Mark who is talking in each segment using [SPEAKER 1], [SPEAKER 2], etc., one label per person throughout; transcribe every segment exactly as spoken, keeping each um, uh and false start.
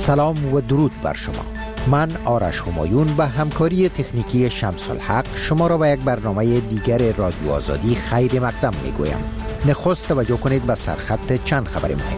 [SPEAKER 1] سلام و درود بر شما. من آرش همایون و همکاری تکنیکی شمس الحق شما را به یک برنامه دیگر رادیو آزادی خیر مقدم می گویم. نخست توجه کنید به سرخط چند خبر مهم.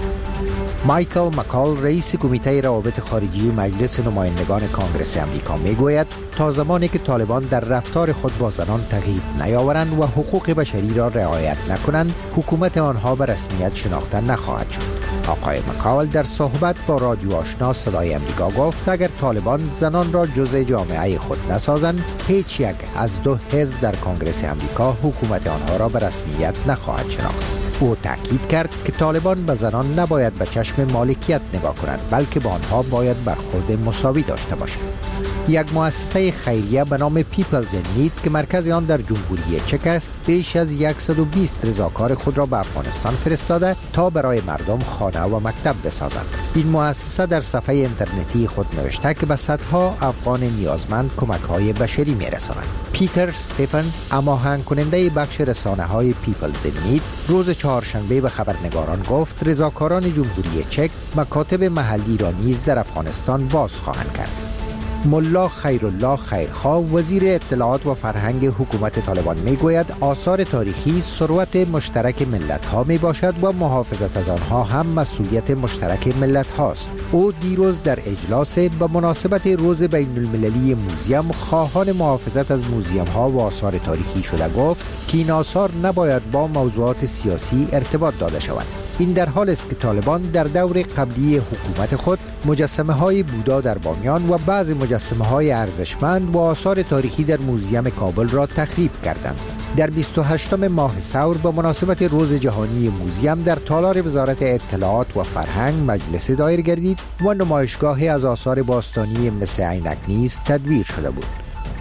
[SPEAKER 1] مایکل مکال رئیس کمیته روابط خارجی مجلس نمایندگان کانگرس امریکا می گوید تا زمانی که طالبان در رفتار خود با زنان تغییر نیاورند و حقوق بشری را رعایت نکنند، حکومت آنها به رسمیت شناخته نخواهد شد. آقای مکال در صحبت با رادیو آشنا صدای امریکا گفت اگر طالبان زنان را جزء جامعه خود نسازند، هیچ یک از دو حزب در کانگرس امریکا حکومت آنها را به رسمیت نخواهد شناخت. او تاکید کرد که طالبان به زنان نباید به چشم مالکیت نگاه کنند، بلکه با آنها باید برخورد مساوی داشته باشند. یک مؤسسه خیریه به نام پیپلز این نید که مرکز آن در جمهوری چک است، بیش از صد و بیست رضاکار خود را به افغانستان فرستاده تا برای مردم خانه و مکتب بسازند. این مؤسسه در صفحه اینترنتی خود نوشته که به صدها افغان نیازمند کمک‌های بشری می‌رساند. پیتر استفن، هماهنگ کننده بخش رسانه‌های پیپلز این نید، روز چهارشنبه به خبرنگاران گفت رضاکاران جمهوری چک مکاتب محلی را نیز در افغانستان باز خواهند کرد. ملا خیرالله خیرخواه، وزیر اطلاعات و فرهنگ حکومت طالبان می گوید آثار تاریخی ثروت مشترک ملت ها می باشد و محافظت از آنها هم مسئولیت مشترک ملت هاست. او دیروز در اجلاس به مناسبت روز بین المللی موزیم خواهان محافظت از موزیم ها و آثار تاریخی شده گفت که این آثار نباید با موضوعات سیاسی ارتباط داده شوند. این در حال است که طالبان در دور قبلی حکومت خود مجسمه های بودا در بامیان و بعض مجسمه های ارزشمند و آثار تاریخی در موزیم کابل را تخریب کردند. در بیست و هشتم ماه ثور به مناسبت روز جهانی موزیم در تالار وزارت اطلاعات و فرهنگ مجلس دایر گردید و نمایشگاهی از آثار باستانی مثل عینک نیز تدبیر شده بود.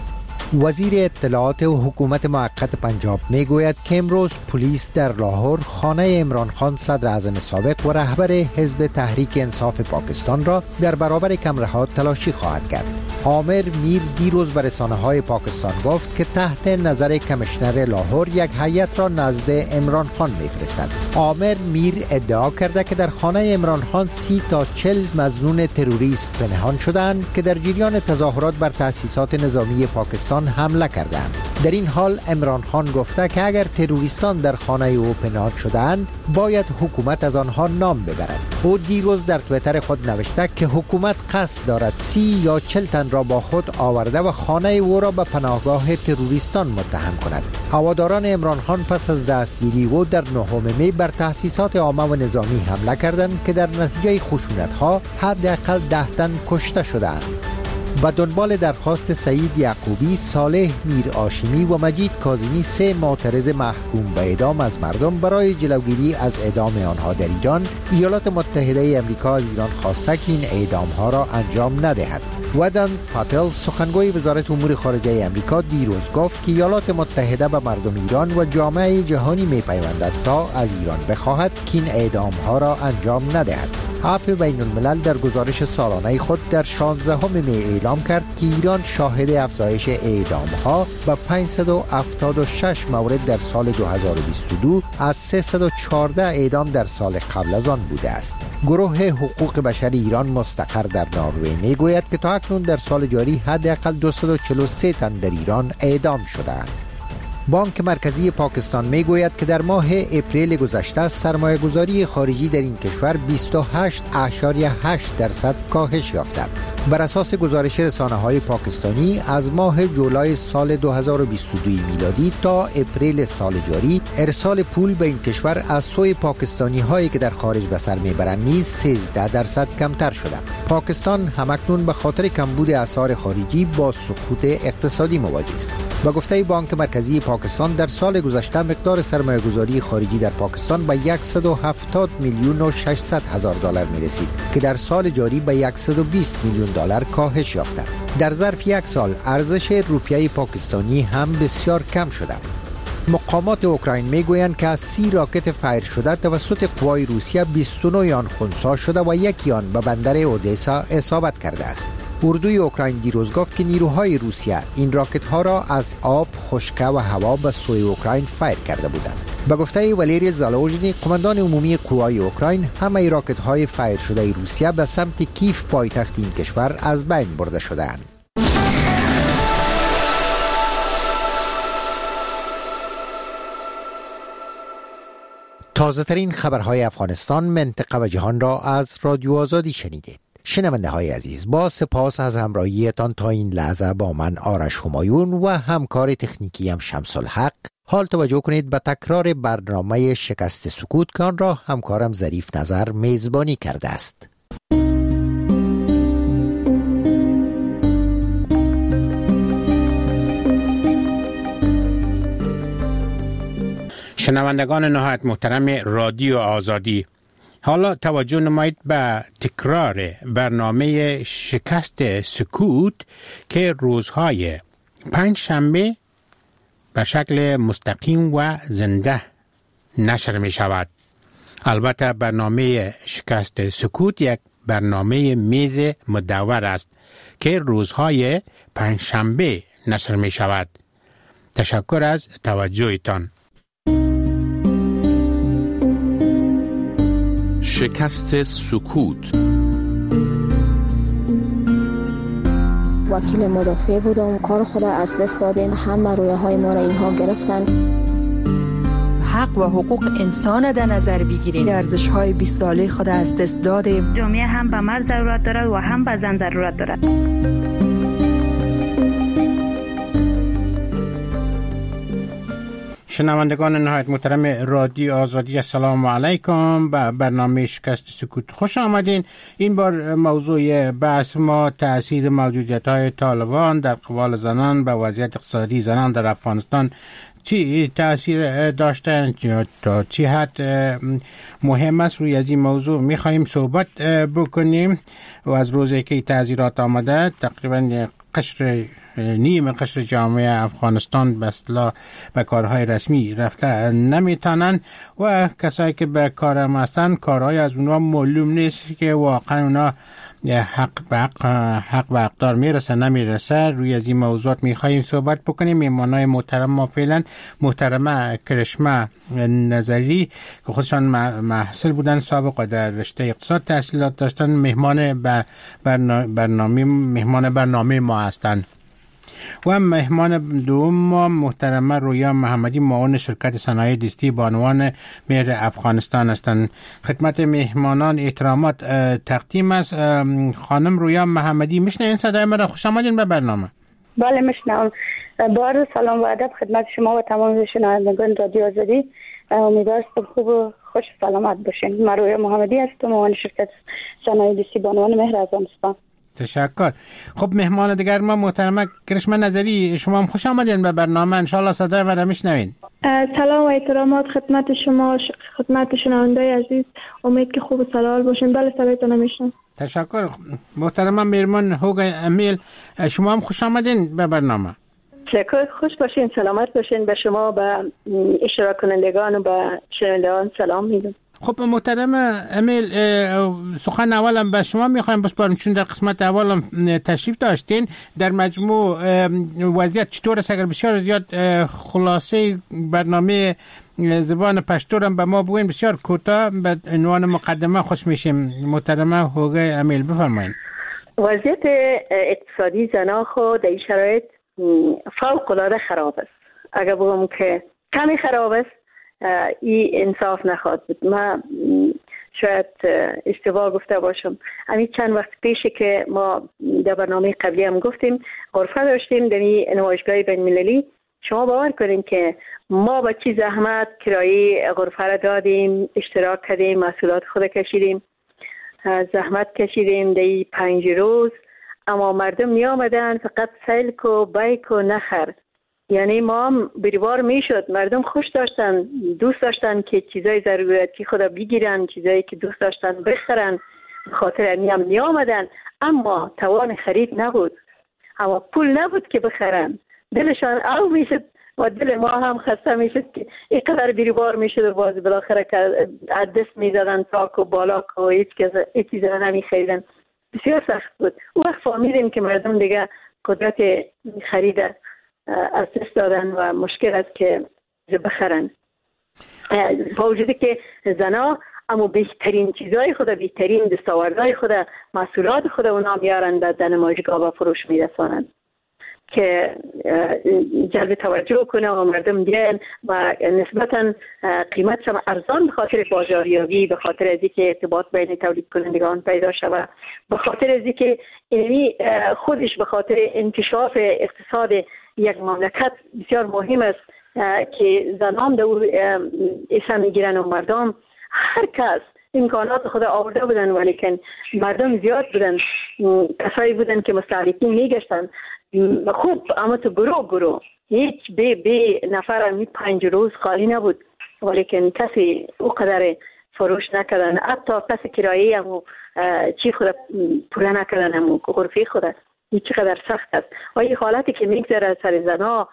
[SPEAKER 1] وزیر اطلاعات و حکومت موقت پنجاب می گوید که امروز پلیس در لاهور خانه عمران خان صدر اعظم سابق و رهبر حزب تحریک انصاف پاکستان را در برابر کمرها تلاشی خواهد کرد. عامر میر دیروز به رسانه‌های پاکستان گفت که تحت نظر کمیشنر لاهور یک هیئت را نزد عمران خان می‌فرستند. عامر میر ادعا کرده که در خانه عمران خان سی تا چهل مظنون تروریست پنهان شدند که در جریان تظاهرات بر تأسیسات نظامی پاکستان حمله کردند. در این حال عمران خان گفته که اگر تروریستان در خانه او پنهان شدند باید حکومت از آنها نام ببرد. او دیروز در توییتر خود نوشته که حکومت قصد دارد سی یا چهل تن را با خود آورده و خانه او را به پناهگاه تروریستان متهم کند. هواداران عمران خان پس از دستگیری او در نهم می بر تأسیسات عامه و نظامی حمله کردند که در نتیجه خشونت‌ها حداقل ده تن کشته شدند. و دنبال درخواست سعید یعقوبی، صالح میر هاشمی و مجید کاظمی، سه معترض محکوم به اعدام از مردم برای جلوگیری از اعدام آنها در ایران، ایالات متحده آمریکا از ایران خواسته که این اعدام ها را انجام ندهد. ودان پاتل، سخنگوی وزارت امور خارجه آمریکا، دیروز گفت که ایالات متحده به مردم ایران و جامعه جهانی می‌پیوندد تا از ایران بخواهد که این اعدام ها را انجام ندهد. عفو بین الملل در گزارش سالانه خود در شانزدهم می اعلام کرد که ایران شاهد افزایش اعدام ها به پانصد و هفتاد و شش مورد در سال دو هزار و بیست و دو از سیصد و چهارده اعدام در سال قبل از آن بوده است. گروه حقوق بشر ایران مستقر در نروژ می گوید که تا اکنون در سال جاری حداقل دویست و چهل و سه تن در ایران اعدام شده‌اند. بانک مرکزی پاکستان می گوید که در ماه اپریل گذشته سرمایه گذاری خارجی در این کشور بیست و هشت اشاریه هشت درصد کاهش یافته. بر اساس گزارش رسانه‌های پاکستانی از ماه جولای سال دو هزار و بیست و دو میلادی تا اپریل سال جاری ارسال پول به این کشور از سوی پاکستانی هایی که در خارج به سر میبرند نیز سیزده درصد کمتر شده. پاکستان همکنون به خاطر کمبود اسعار خارجی با سقوط اقتصادی مواجه است. با گفته بانک مرکزی پاکستان در سال گذشته مقدار سرمایه گذاری خارجی در پاکستان به صد و هفتاد میلیون و ششصد هزار دلار می رسید که در سال جاری به صد و بیست میلیون دلار کاهش یافته. در ظرف یک سال ارزش روپیه پاکستانی هم بسیار کم شده. مقامات اوکراین میگویند که از سی راکت فایر شده توسط قوای روسیه بیست و نه آن خنثی شده و یکی آن به بندر اودسا اصابت کرده است. اردوی اوکراین دیروز گفت که نیروهای روسیه این راکت ها را از آب، خشکی و هوا به سوی اوکراین فایر کرده بودند. به گفته والری زالوژنی، قماندان عمومی قوای اوکراین، همه راکت‌های فایر شده روسیه به سمت کیف پایتخت این کشور از بین برده شده‌اند. تازه ترین خبرهای افغانستان، منطقه و جهان را از رادیو آزادی شنیدید. شنونده های عزیز، با سپاس از همراهیتان تا این لحظه با من آرش همایون و همکار تکنیکی هم شمس الحق. حال توجه کنید به تکرار برنامه شکست سکوت که آن را همکارم ظریف نظر میزبانی کرده است.
[SPEAKER 2] شنوندگان نهایت محترم رادیو آزادی، حالا توجه نمایید به تکرار برنامه شکست سکوت که روزهای پنج شنبه به شکل مستقیم و زنده نشر می شود. البته برنامه شکست سکوت یک برنامه میز مدور است که روزهای پنج شنبه نشر می شود. تشکر از توجهتان.
[SPEAKER 3] شکست سکوت.
[SPEAKER 4] وکیل مدافع بودم، کار خود از دست دادیم، همه رویه های ما را اینها گرفتن.
[SPEAKER 5] حق و حقوق انسان در نظر بگیریم، ارزش های بیست ساله خود از دست دادیم.
[SPEAKER 6] جامعه هم به مرد ضرورت دارد و هم به زن ضرورت دارد.
[SPEAKER 2] شنوندگان نهایت محترم رادیو آزادی، السلام علیکم. به برنامه شکست سکوت خوش آمدین. این بار موضوع بحث ما تأثیر موجودیت های طالبان در قبال زنان به وضعیت اقتصادی زنان در افغانستان چی تأثیر داشته، تا چی حد مهم است. روی از این موضوع میخواییم صحبت بکنیم و از روزی که تعذیرات آمده تقریبا قشر نیم قشر جامعه افغانستان به اصطلاح به کارهای رسمی رفته نمیتونن و کسایی که به کار هم هستن کارهای از اونها معلوم نیست که واقعا اونا حق به حق, حق به حقدار میرسه نمیرسه. روی از این موضوعات میخواییم صحبت بکنیم. میمانای محترم ما فعلا محترمه کرشمه نظری که خودشان محصل بودن، سابقا در رشته اقتصاد تحصیلات داشتن، مهمان برنامه مهمان برنامه ما هستند. و مهمان دوم ما محترمه رویا محمدی، معاون شرکت صنایع دستی بانوان مهر افغانستان هستند. خدمت مهمانان احترامات تقدیم است. خانم رویا محمدی، میشنوین صدای مرا؟ خوش آمدین به برنامه.
[SPEAKER 7] بله میشنوم. با سلام و ادب خدمت شما و تمام شنوندگان رادیو آزادی. امیدوارم خوب و خوش سلامت باشین. من رویا محمدی هستم، معاون شرکت صنایع دستی بانوان مهر افغانستان.
[SPEAKER 2] تشکر. خب مهمان دیگر ما محترمه کرشمه نظری، شما هم خوش آمدین به برنامه. انشالله صدای من میشنوین.
[SPEAKER 8] سلام و احترامات خدمت شما، خدمت شنوندای عزیز. امید که خوب و سلامت باشین. بله صدایتون میشنوم.
[SPEAKER 2] تشکر. محترمه میرمن هوگ امیل، شما هم خوش آمدین به برنامه.
[SPEAKER 9] تشکر. خوش باشین، سلامت باشین. به شما، به اشتراک کنندگان و به شنوندگان سلام میدم.
[SPEAKER 2] خب محترم امیل، سخن اولم به شما میخوایم بسپارم، چون در قسمت اولم تشریف داشتین. در مجموع وضعیت چطور است؟ اگر بسیار زیاد خلاصه برنامه زبان پشتو هم به ما بگوین، بسیار کوتاه به عنوان مقدمه خوش میشیم. محترم هوگه امیل بفرمایید.
[SPEAKER 9] وضعیت اقتصادی زنان خود در این شرایط فوق العاده خراب است. اگر بگم که کمی خراب است، این انصاف نخواهد بود. من شاید اشتباه گفته باشم. همین چند وقت پیشه که ما در برنامه قبلی هم گفتیم، غرفه داشتیم در این نمایشگاه بین المللی. شما باور کنین که ما با چی زحمت کرایه غرفه را دادیم، اشتراک کردیم، مسئولیت خود کشیدیم، زحمت کشیدیم در این پنج روز، اما مردم می آمدن فقط سلک و بیک و نخر. یعنی ما هم بریوار می شد، مردم خوش داشتن، دوست داشتن که چیزای ضرورتی خدا بگیرن، چیزایی که دوست داشتن بخرن، خاطر اینی هم می آمدن، اما توان خرید نبود، اما پول نبود که بخرن. دلشان او می شد و دل ما هم خسته می شد که اینقدر بریوار می شد و باز بالاخره که دست می زدن تاک و بالاک و هیچ چیز را نمی خریدن. بسیار سخت بود. او وقت فهمیدیم که مردم دیگه قدرت خرید از دست دادن و مشکل است که بخرن. با وجودی که زنا اما بهترین چیزای خود، بهترین دستاوردهای خود، محصولات خود اونا میارن در نمایشگاه و فروش میرسانند که جلب توجه کنه و مردم بیان و نسبتا قیمتش هم ارزان به خاطر بازاریابی، به خاطر از اینکه ارتباط بین تولید کنندگان پیدا شود، به خاطر از اینکه اینی خودش به خاطر انکشاف اقتصاد یک مملکت بسیار مهم است که زنان در او ایسا میگیرن و مردم هر کس امکانات خود آورده بودن، ولیکن مردم زیاد بودن، کسایی بودن که مستهلکین میگشتن خوب، اما تو گروه گروه هیچ به به نفر همی پنج روز خالی نبود، ولیکن کسی او قدر فروش نکردن، حتی کسی کرایی همو چی خود پوله نکردن، همو غرفه خود است. این چقدر سخت است و این حالتی که میگذره سر زنها،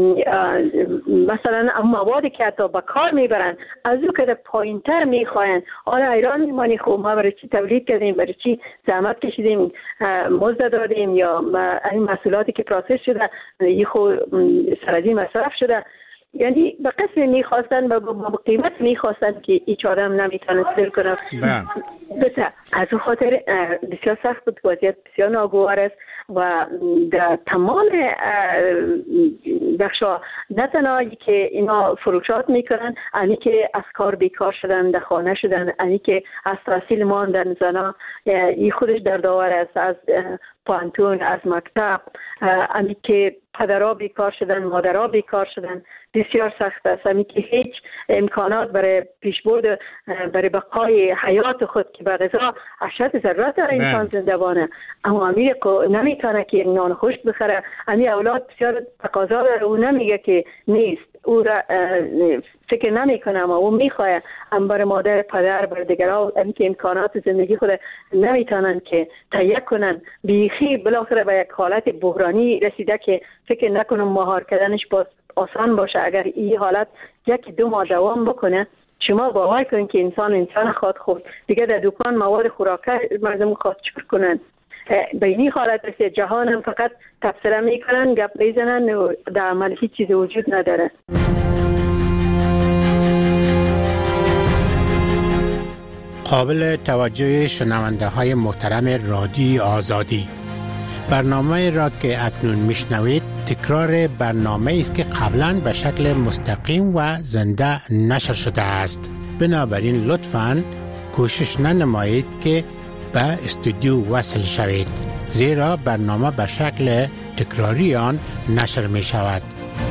[SPEAKER 9] مثلا موادی که حتی به کار میبرن از او که پایین تر میخواین، آره ایران میمانی خوب ما برای چی تولید کردیم، برای چی زحمت کشیدیم، مزد دادیم، یا این محصولاتی که پروسس شده این خود سرازی مصرف شده، یعنی به قسم میخواستن و با قیمت میخواستن که ایچ آدم نمیتونه سر کنه. بسه از اون خاطر بسیار سخت بود، وضعیت بسیار ناگوار است و در تمام بخشا نه تنهایی که اینا فروشات میکنن، انی که از کار بیکار شدن، در خانه شدن، انی که از تحصیل ماندن زنا، این خودش در داور است، از پانتون، از مکتب، انی که پدرها بیکار شدن، مادرها بیکار شدن، بسیار سخت است. انی که هیچ امکانات برای پیشبرد، برای بقای حیات خود که به غذا اشد ضرورت داره انسان زنده بانه، اما امیر نمیتونه که نان خشک بخره، امیر اولاد بسیار تقاضا داره، او نمیگه که نیست، او را فکر نمیکنه، اما او میخواه، اما برای مادر، پدر، برای دیگرها امی که امکانات زندگی خود نمیتونن که تهیه کنن، بیخی بالاخره به یک حالت بحرانی رسیده که فکر نکنم مهار کردنش باز آسان باشه. اگر این حالت یک دو ماه دوام بکنه، شما باور کنید که انسان انسان خواهد خورد، دیگه در دکان مواد خوراکه مردم خواهد چکر کنن. به این حالت رسید جهان هم فقط تبصره میکنن، گپ میزنن و در عمل هیچ چیز وجود نداره.
[SPEAKER 2] قابل توجه شنونده های محترم رادیو آزادی، برنامه را که اکنون میشنوید تکرار برنامه است که قبلا به شکل مستقیم و زنده نشر شده است. بنابراین لطفاً کوشش ننمایید که به استودیو وصل شوید، زیرا برنامه به شکل تکراری آن نشر می شود.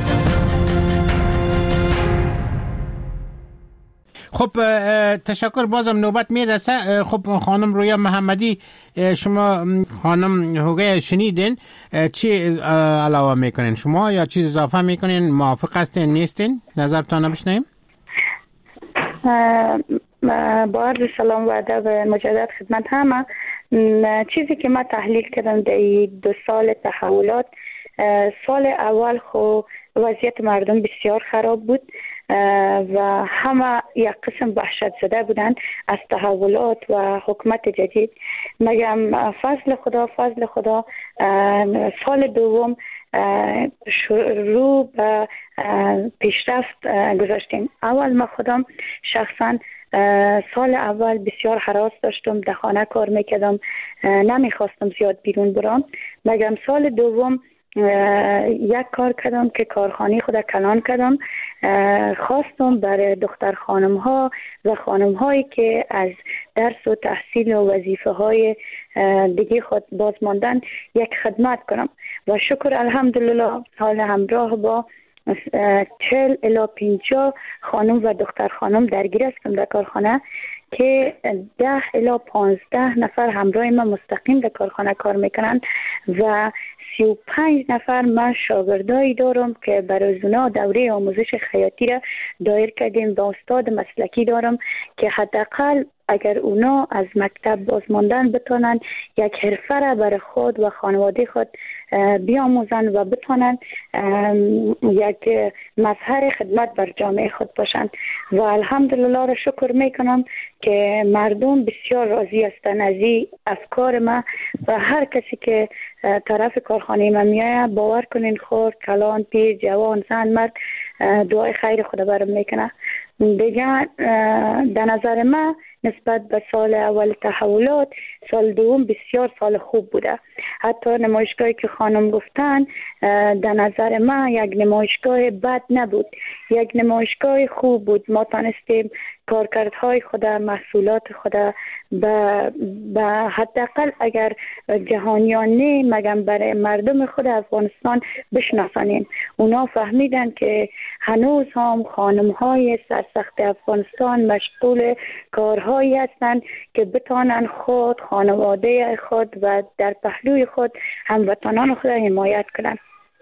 [SPEAKER 2] خب تشکر، بازم نوبت میرسه. خب خانم رویا محمدی، شما خانم هوگه شنیدین، چی علاوه میکنین شما یا چیز اضافه میکنین؟ موافق هستین نیستین؟ نظرتان بشنویم.
[SPEAKER 7] با عرض سلام و ادب مجدد خدمت همه. چیزی که من تحلیل کردم در دو سال تحولات، سال اول خو وضعیت مردم بسیار خراب بود و همه یک قسم وحشت زده بودند از تحولات و حکومت جدید. مگم فضل خدا فضل خدا سال دوم شروع به پیشرفت گذاشتیم. اول ما خودم شخصا سال اول بسیار هراس داشتم، در خانه کار میکردم، نمیخواستم زیاد بیرون برم. مگم سال دوم یک کار کردم که کارخانه خود کلان کردم، خواستم برای دختر خانم ها و خانم هایی که از درس و تحصیل و وظیفه های دیگه خود باز ماندن یک خدمت کنم و شکر الحمدلله حال همراه با چهل الی پنجاه خانم و دختر خانم درگیر هستم در کارخانه که ده الی پانزده نفر همراه من مستقیم در کارخانه کار میکنن و سی و پنج نفر من شاگردایی دارم که برای اونا دوره آموزش خیاطی را دایر کردیم و استاد مسلکی دارم که حداقل اگر اونا از مکتب باز ماندن بتونن یک حرفه را برای خود و خانواده خود بیاموزن و بتونن یک مظهر خدمت بر جامعه خود باشند و الحمدلله را شکر میکنم که مردم بسیار راضی هستند از این افکار ما و هر کسی که طرف کارخانه ما میایه باور کنین خور، کلان، پیر، جوان، زن، مرد دعای خیر خدا برام میکنه. دیگه در نظر من نسبت به سال اول تحولات سال دوم بسیار سال خوب بوده. حتی نمایشگاهی که خانم گفتن در نظر من یک نمایشگاه بد نبود، یک نمایشگاه خوب بود. ما تانستیم کارکردهای خود، محصولات خود به به حداقل اگر جهانیان نه مگم برای مردم خود افغانستان بشناسانیم. اونا فهمیدن که هنوز هم خانم‌های سرسخت افغانستان مشغول کارهایی هستند که بتانن خود، خانواده خود و در پهلوی خود هموطنان خود حمایت کنند.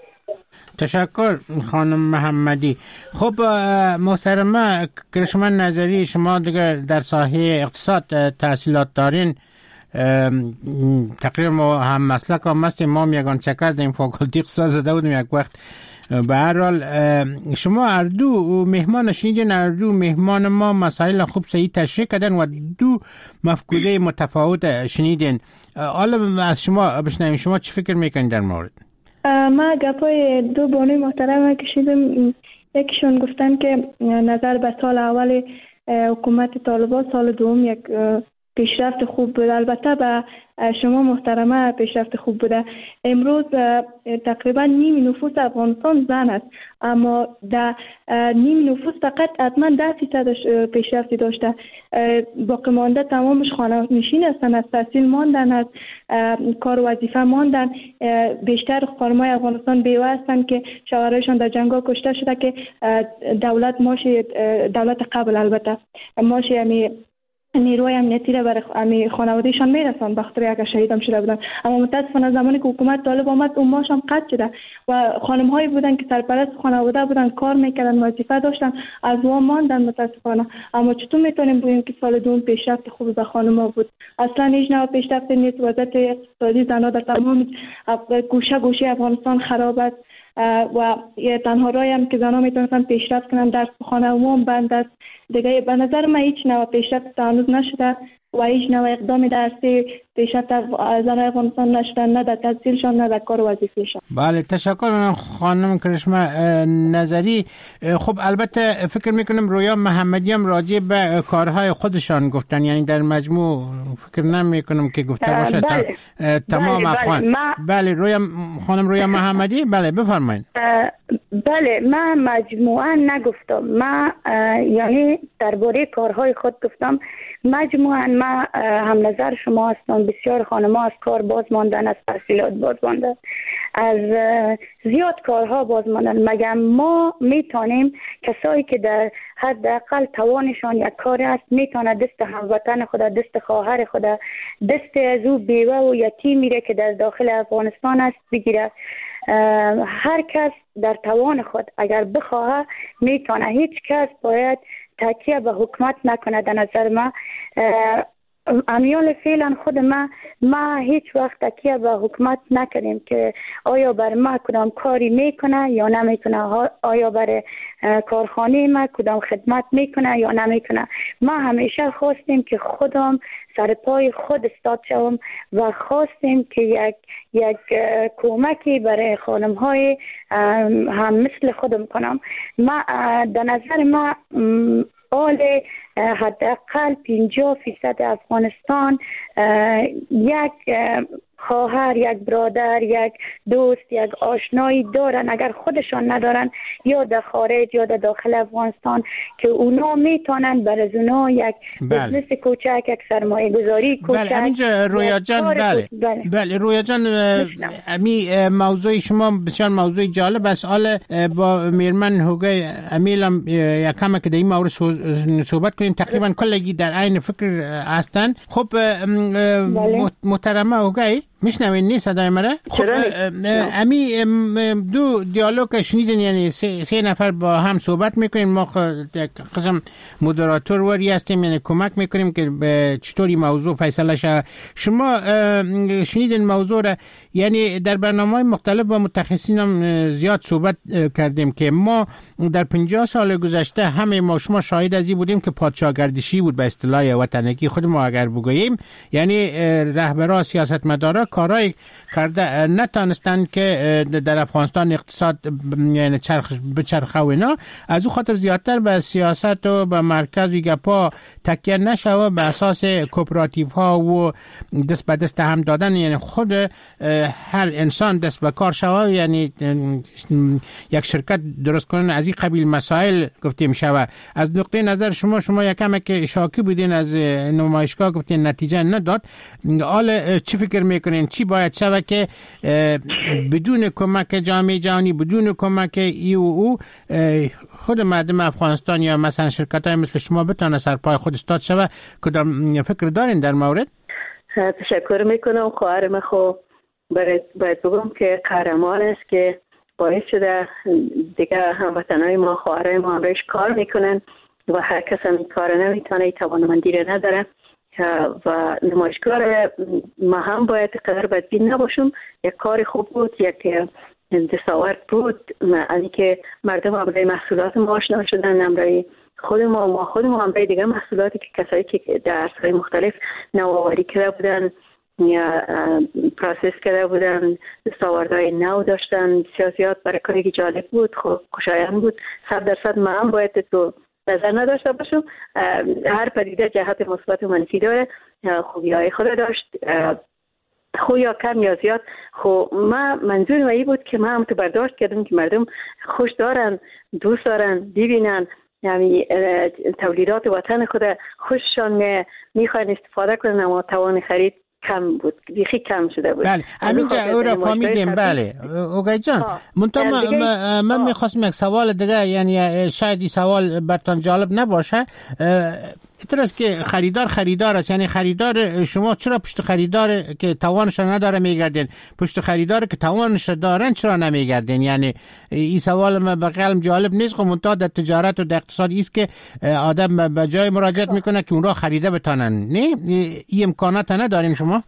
[SPEAKER 2] تشکر خانم محمدی. خب محترمه کرشما نظری، شما دیگه در ساحه اقتصاد تحصیلات دارین، تقریبا ما هم مسلک هم هستیم، ما هم یگان چکر داریم فاکولتی اقتصاد زده بودیم یک وقت. به هر حال شما اردو مهمان شنیدین، اردو مهمان ما مسائل خوب صحیح تشریح کردن و دو مفکوره متفاوت شنیدین. حالا از شما بشنویم، شما چی فکر میکنین در مورد؟
[SPEAKER 8] ما گپای دو بانوی محترم کشیدم. یکیشون گفتن که نظر به سال اول حکومت طالبان، سال دوم یک پیشرفت خوب بوده. البته به شما محترمه پیشرفت خوب بوده. امروز تقریبا نیم نفوس افغانستان زن است، اما در نیم نفوس فقط حتما ده فیصد پیشرفتی داشته. باقی مانده تمامش خانه نشین هستند، از تحصیل ماندن، از کار و وظیفه ماندن. بیشتر خانم‌های افغانستان بیوه هستند که شوهرایشان در جنگ‌ها کشته شده که دولت ماش دولت قبل البته ماش یعنی نیروی امنیتی را برای خانوادهشان میرسند بخاطر اگر شهید هم شده بودن. اما متاسفانه زمانی که حکومت طالب آمد اون ماش هم قطع شده و خانم هایی بودن که سرپرست خانواده بودن، کار میکردن، وظیفه داشتن، از وام ماندن متاسفانه. اما چطور میتونیم بگیم که سال دوم پیشرفت خوبی به خانم ها بود؟ اصلا هیچ نوع پیشرفت نیست. وضعیت اقتصادی زنها در تمام گوشه گوشه افغانستان خراب است و تنها راهی هم که زنها میتونن پیشرفت کنن درس خانه عموم بند است. دیگه به نظر من هیچ نوع پیشرفت هنوز نشده و هیچ نوع اقدامی در سه پیشرفت زنهای افغانستان نشده، نه در تحصیلشان نه در کار و وظیفه‌شان.
[SPEAKER 2] بله تشکر خانم کرشما نظری. خب البته فکر میکنم رویا محمدی هم راجع به کارهای خودشان گفتن، یعنی در مجموع فکر نمیکنم که گفته باشه
[SPEAKER 7] بله.
[SPEAKER 2] تمام
[SPEAKER 7] بله
[SPEAKER 2] افغان.
[SPEAKER 7] بله, ما...
[SPEAKER 2] بله رویا خانم رویا محمدی، بله بفرمایید.
[SPEAKER 7] بله من مجموعا نگفتم، من یعنی درباره کارهای خود گفتم. مجموعا من هم نظر شما هستم. بسیار خانم‌ها از کار باز ماندن، از تحصیلات باز ماندن، از زیاد کارها باز ماندن. مگر ما میتونیم کسایی که در حداقل توانشان یک کار است میتونه دست هموطن خود، دست خواهر خود، دست از او بیوه و یتیمی را که در داخل افغانستان است بگیره. هر کس در توان خود اگر بخواه میتونه. هیچ کس باید تکیه به حکومت نکنه. در نظر من امیال فعلا خود ما ما هیچ وقت تکیه به حکومت نکردیم که آیا بر ما کدام کاری میکنه یا نمیکنه، آیا بر کارخانه ما کدام خدمت میکنه یا نمیکنه. ما همیشه خواستیم که خودم سر پای خود استاد شوم و خواستیم که یک یک کمکی برای خانم های هم مثل خودم کنم. ما در نظر ما آل حداقل پنجاه فیصد افغانستان یک خواهر، یک برادر، یک دوست، یک آشنایی دارن. اگر خودشان ندارن یا در خارج یا در داخل افغانستان که اونا میتونن بر از اونا یک بزنس کوچک، یک سرمایه گذاری کوچک.
[SPEAKER 2] بله همینجا رویا جان. بله
[SPEAKER 7] بله,
[SPEAKER 2] بله رویا جان، امی موضوع شما بسیار موضوع جالب است. حالا با میرمن هوگای امیلم یکم که در این مورد صحبت کنیم. تقریبا کلگی در عین فکر هستن. خب محترمه هوگای میشنوین نیست صدای مرا؟ خب امی دو دیالوگ شنیدین، یعنی سه, سه نفر با هم صحبت میکنین. ما قسم مدراتور وری هستیم، یعنی کمک میکنیم که به چطوری موضوع فیصله شه. شما شنیدین موضوع را، یعنی در برنامه‌های مختلف با متخصصین هم زیاد صحبت کردیم که ما در پنجاه سال گذشته همه ما شما شاهد ازی بودیم که پادشاهگردشی بود به اصطلاح وطنگی خود ما اگر بگوییم، یعنی رهبران سیاستمدارا کارهای کرده نتانستن که در افغانستان اقتصاد یعنی چرخ بچرخه و اینا، از او خاطر زیادتر به سیاست و به مرکز و گپا تکیه نشه و به اساس کوپراتیو ها و دست به دست هم دادن، یعنی خود هر انسان دست به کار شوه، یعنی یک شرکت درست کنن، از این قبیل مسائل گفته می شوه. از نقطه نظر شما شما یکم که شاکی بودین از نمایشگاه، گفتین نتیجه نداد، حالا چی فکر میکنین چی باید شوه که بدون کمک جامعه جهانی، بدون کمک ای و او، خود مردم افغانستان یا مثلا شرکت های مثل شما بتونه سرپای خود استاد شوه؟ کدام فکر دارین در مورد؟
[SPEAKER 9] تشکر میکنم. خواهرم خو باید بگم که قهرمان است که باعث شده دیگه هموطنهای ما، خواهرای ما هم روش کار میکنن و هر کس هم کار نمیتونه، توانمندی رو نداره و نمایشگاه ما هم باید قدر بدبین نباشم. یک کار خوب بود، یک دستاورد بود، از اینکه مردم هم برای محصولات ما آشنا شدن، هم برای خود ما ما خود ما هم برای دیگه محصولاتی که کسایی که در عرصه‌های مختلف نوآوری کرده بودن یا پروسس کرده بودن، دستاوردهای نو داشتن، سیاسیات برای کاری جالب بود، خب خوشایند بود. صد درصد ما هم باید تو نظر نداشته باشم. هر پدیده جهت مثبت و منفی داره، خوبی‌های خود داشت، خو یا کم یا زیاد. خو ما منظور ما ای بود که ما هم تو برداشت کردیم که مردم خوش دارن، دوست دارن ببینن، یعنی تولیدات وطن خود خوششان میخوان استفاده کنن، اما توان خرید کم بود، بیخی کم شده بود.
[SPEAKER 2] بله همینجا او را فهمیدیم. بله اوگای جان، منتها من میخواستم یک سوال دیگه، یعنی شاید این سوال برتان جالب نباشه، اینطور است که خریدار خریدار است، یعنی خریدار شما چرا پشت خریدار که توانش نداره میگردین، پشت خریدار که توانش دارن چرا نمیگردین؟ یعنی این سوال من به قلم جالب نیست، خب منتها در تجارت و در اقتصاد است که آدم به جای مراجعت میکنه که اون را خریده بتانن. نه این امکانات ندارین شما؟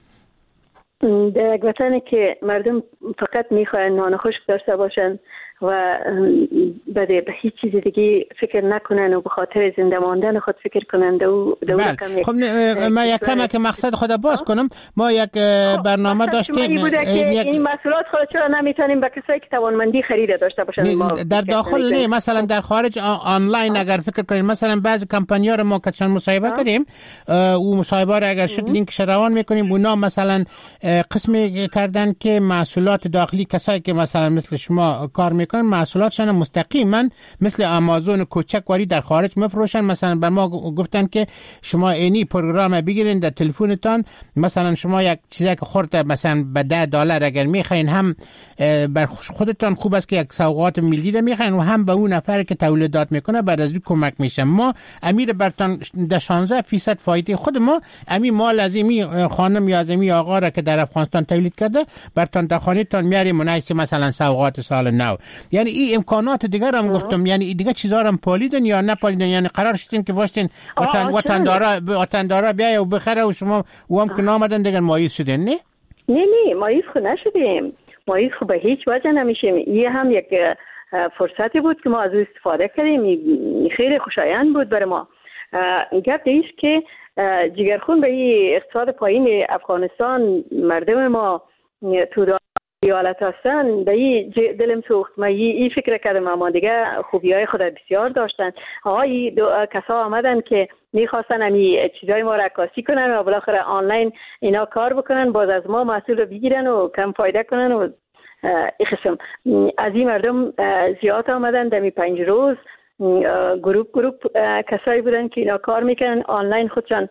[SPEAKER 9] در یک وطنی که مردم فقط میخواین نان خشک داشته باشن و بده به هیچ چیز دیگه فکر نکنن و به خاطر زنده ماندن خود فکر کنن دو دو
[SPEAKER 2] بله. خب ما یک کم که مقصد خود باز کنم، ما یک برنامه داشتیم
[SPEAKER 9] یک... این مسئولات خود چرا نمیتونیم به کسایی که توانمندی خرید داشته باشن؟ ما
[SPEAKER 2] در داخل نه، مثلا در خارج آنلاین اگر فکر کنیم، مثلا بعضی کمپانی‌ها رو ما که مصاحبه کردیم، او مصاحبه رو اگر شد لینک روان میکنیم، اونا مثلا قسمی کردن که محصولات داخلی کسایی که مثلا مثل شما کار میکنن محصولاتشان مستقیما مثل آمازون و کوچکواری در خارج میفروشن. مثلا بر ما گفتن که شما اینی پروگرام بگیرین در تلفنتان، مثلا شما یک چیزی که خورده مثلا به ده دلار اگر میخواین، هم بر خودتان خوب است که یک سوغات ملی ده میخواین و هم به اون نفر که تولیدات میکنه بعد از اون کمک میشه. ما امیر برتان ده شانزده درصد فایده خود ما امی مال از امی خانم یا از امی آقا را که در افغانستان تولید کرده برتان در خانه‌تان میاریم مناسب مثلا سوغات سال نو. یعنی این امکانات دیگر هم گفتم، یعنی دیگه چیزا هم پالیدن یا نپالیدن، یعنی قرار شدین که باشین وطن وطن دارا وطن دارا بیای و بخره و شما و هم که نامدن دیگه مایوس شدین؟ نه
[SPEAKER 9] نه نه مایوس خود نشدیم، مایوس خود به هیچ وجه نمیشیم. این هم یک فرصتی بود که ما از او استفاده کردیم، خیلی خوشایند بود برای ما. گپ دیست که جگرخون به این اقتصاد پایین افغانستان مردم ما تو ایالت هستن، به این دلم سوخت. من این فکر کردم اما دیگه خوبی های خود بسیار داشتن. آقای کسا آمدن که میخواستن همی چیزای ما را عکاسی کنن و بالاخره آنلاین اینا کار بکنن، باز از ما محصول رو بگیرن و کم فایده کنن و این قسم. از این مردم زیاد آمدن در می پنج روز، گروپ گروپ کسایی بودن که اینا کار میکنن، آنلاین خودشان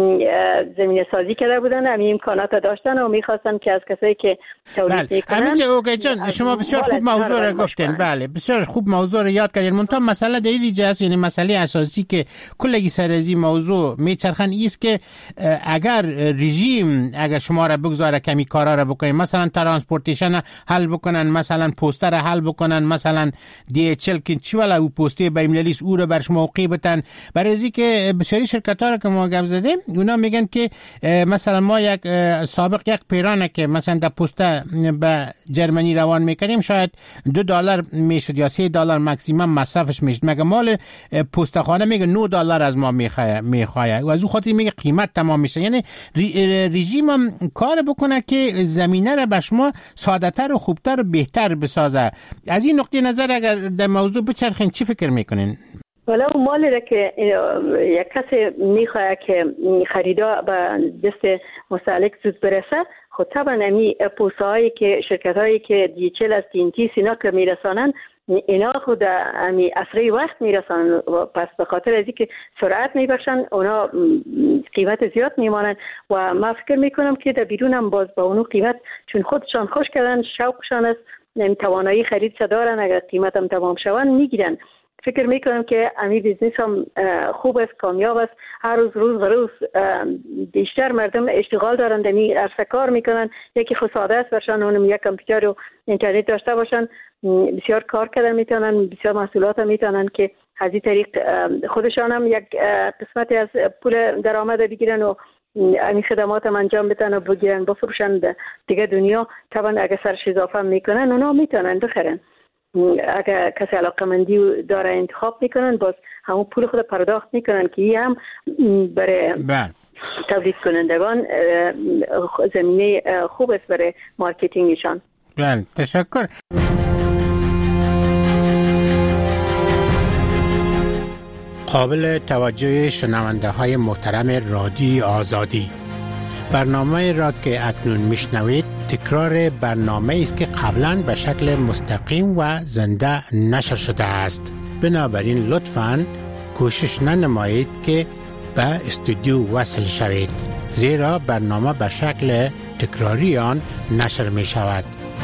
[SPEAKER 9] زمینه سازی کرده بودن، همین امکانات داشتن و میخواستن که از کسایی که تولید میکنن.
[SPEAKER 2] همینجا اوگای جان شما بسیار خوب موضوع رو گفتین. بله بسیار خوب موضوع رو یاد کردین. منتها مسئله در اینجا است، یعنی مسئله اساسی که کل سر از این موضوع میچرخن است که اگر رژیم اگر شما را بگذاره کمی کارا را بکنین، مثلا ترانسپورتیشن حل بکنن، مثلا پوستر حل بکنن، مثلا دی اچ ال که چی ولا او پستی کمیته بین المللی او رو برش موقع بتن. برای از که بسیاری شرکت ها رو که ما گپ زدیم اونا میگن که مثلا ما یک سابق یک پیرانه که مثلا در پسته به جرمنی روان میکردیم شاید دو دلار میشد یا سه دلار ماکسیمم مصرفش میشد، مگه مال پسته خانه میگه نه دلار از ما میخواه میخواه و از اون خاطر میگه قیمت تمام میشه. یعنی رژیم هم کار بکنه که زمینه رو به شما ساده‌تر و خوبتر و بهتر بسازه. از این نقطه نظر اگر در موضوع بچرخین چی فکر میکنین؟
[SPEAKER 9] ولی اون مالی را که یک کسی میخواه که خریدا به دست مستهلک زود برسه، خود طبعا امی پوسته هایی که شرکت هایی که دیچل از تینتی سینا که میرسانن اینا خود امی اسرع وقت میرسانن و پس به خاطر از اینکه سرعت میبخشن اونا قیمت زیاد میمانن و ما فکر میکنم که در بیرون هم باز با اونو قیمت چون خودشان خوش کردن شوقشان است توانایی خرید دارن، اگر قیمت هم تمام شوند میگیرن. فکر میکنم که امی بیزنس هم خوب است، کامیاب است. هر روز روز و روز بیشتر مردم اشتغال دارند، امی عرصه کار میکنن. یکی خود ساده است برشان اونم یک کامپیوتر و اینترنت داشته باشن، بسیار کار کردن میتونن، بسیار محصولات هم میتونن که از این طریق خودشان هم یک قسمتی از پول درآمد بگیرن و این خدمات هم انجام بدن و بگیرن بفروشن دیگه دنیا. طبعا اگه سرش اضافه میکنن اونا میتونن بخرن. اگر کسی علاقمندی داره انتخاب میکنن باز همون پول خود پرداخت میکنن که این هم برای تولید کنندگان زمینه خوب است برای مارکتینگشان.
[SPEAKER 2] بله، تشکر. قابل توجه شنونده های محترم رادیو آزادی، برنامه را که اکنون میشنوید تکرار برنامه است که قبلا به شکل مستقیم و زنده نشر شده است. بنابراین لطفاً کوشش ننمایید که به استودیو وصل شوید، زیرا برنامه به شکل تکراری آن نشر می شود.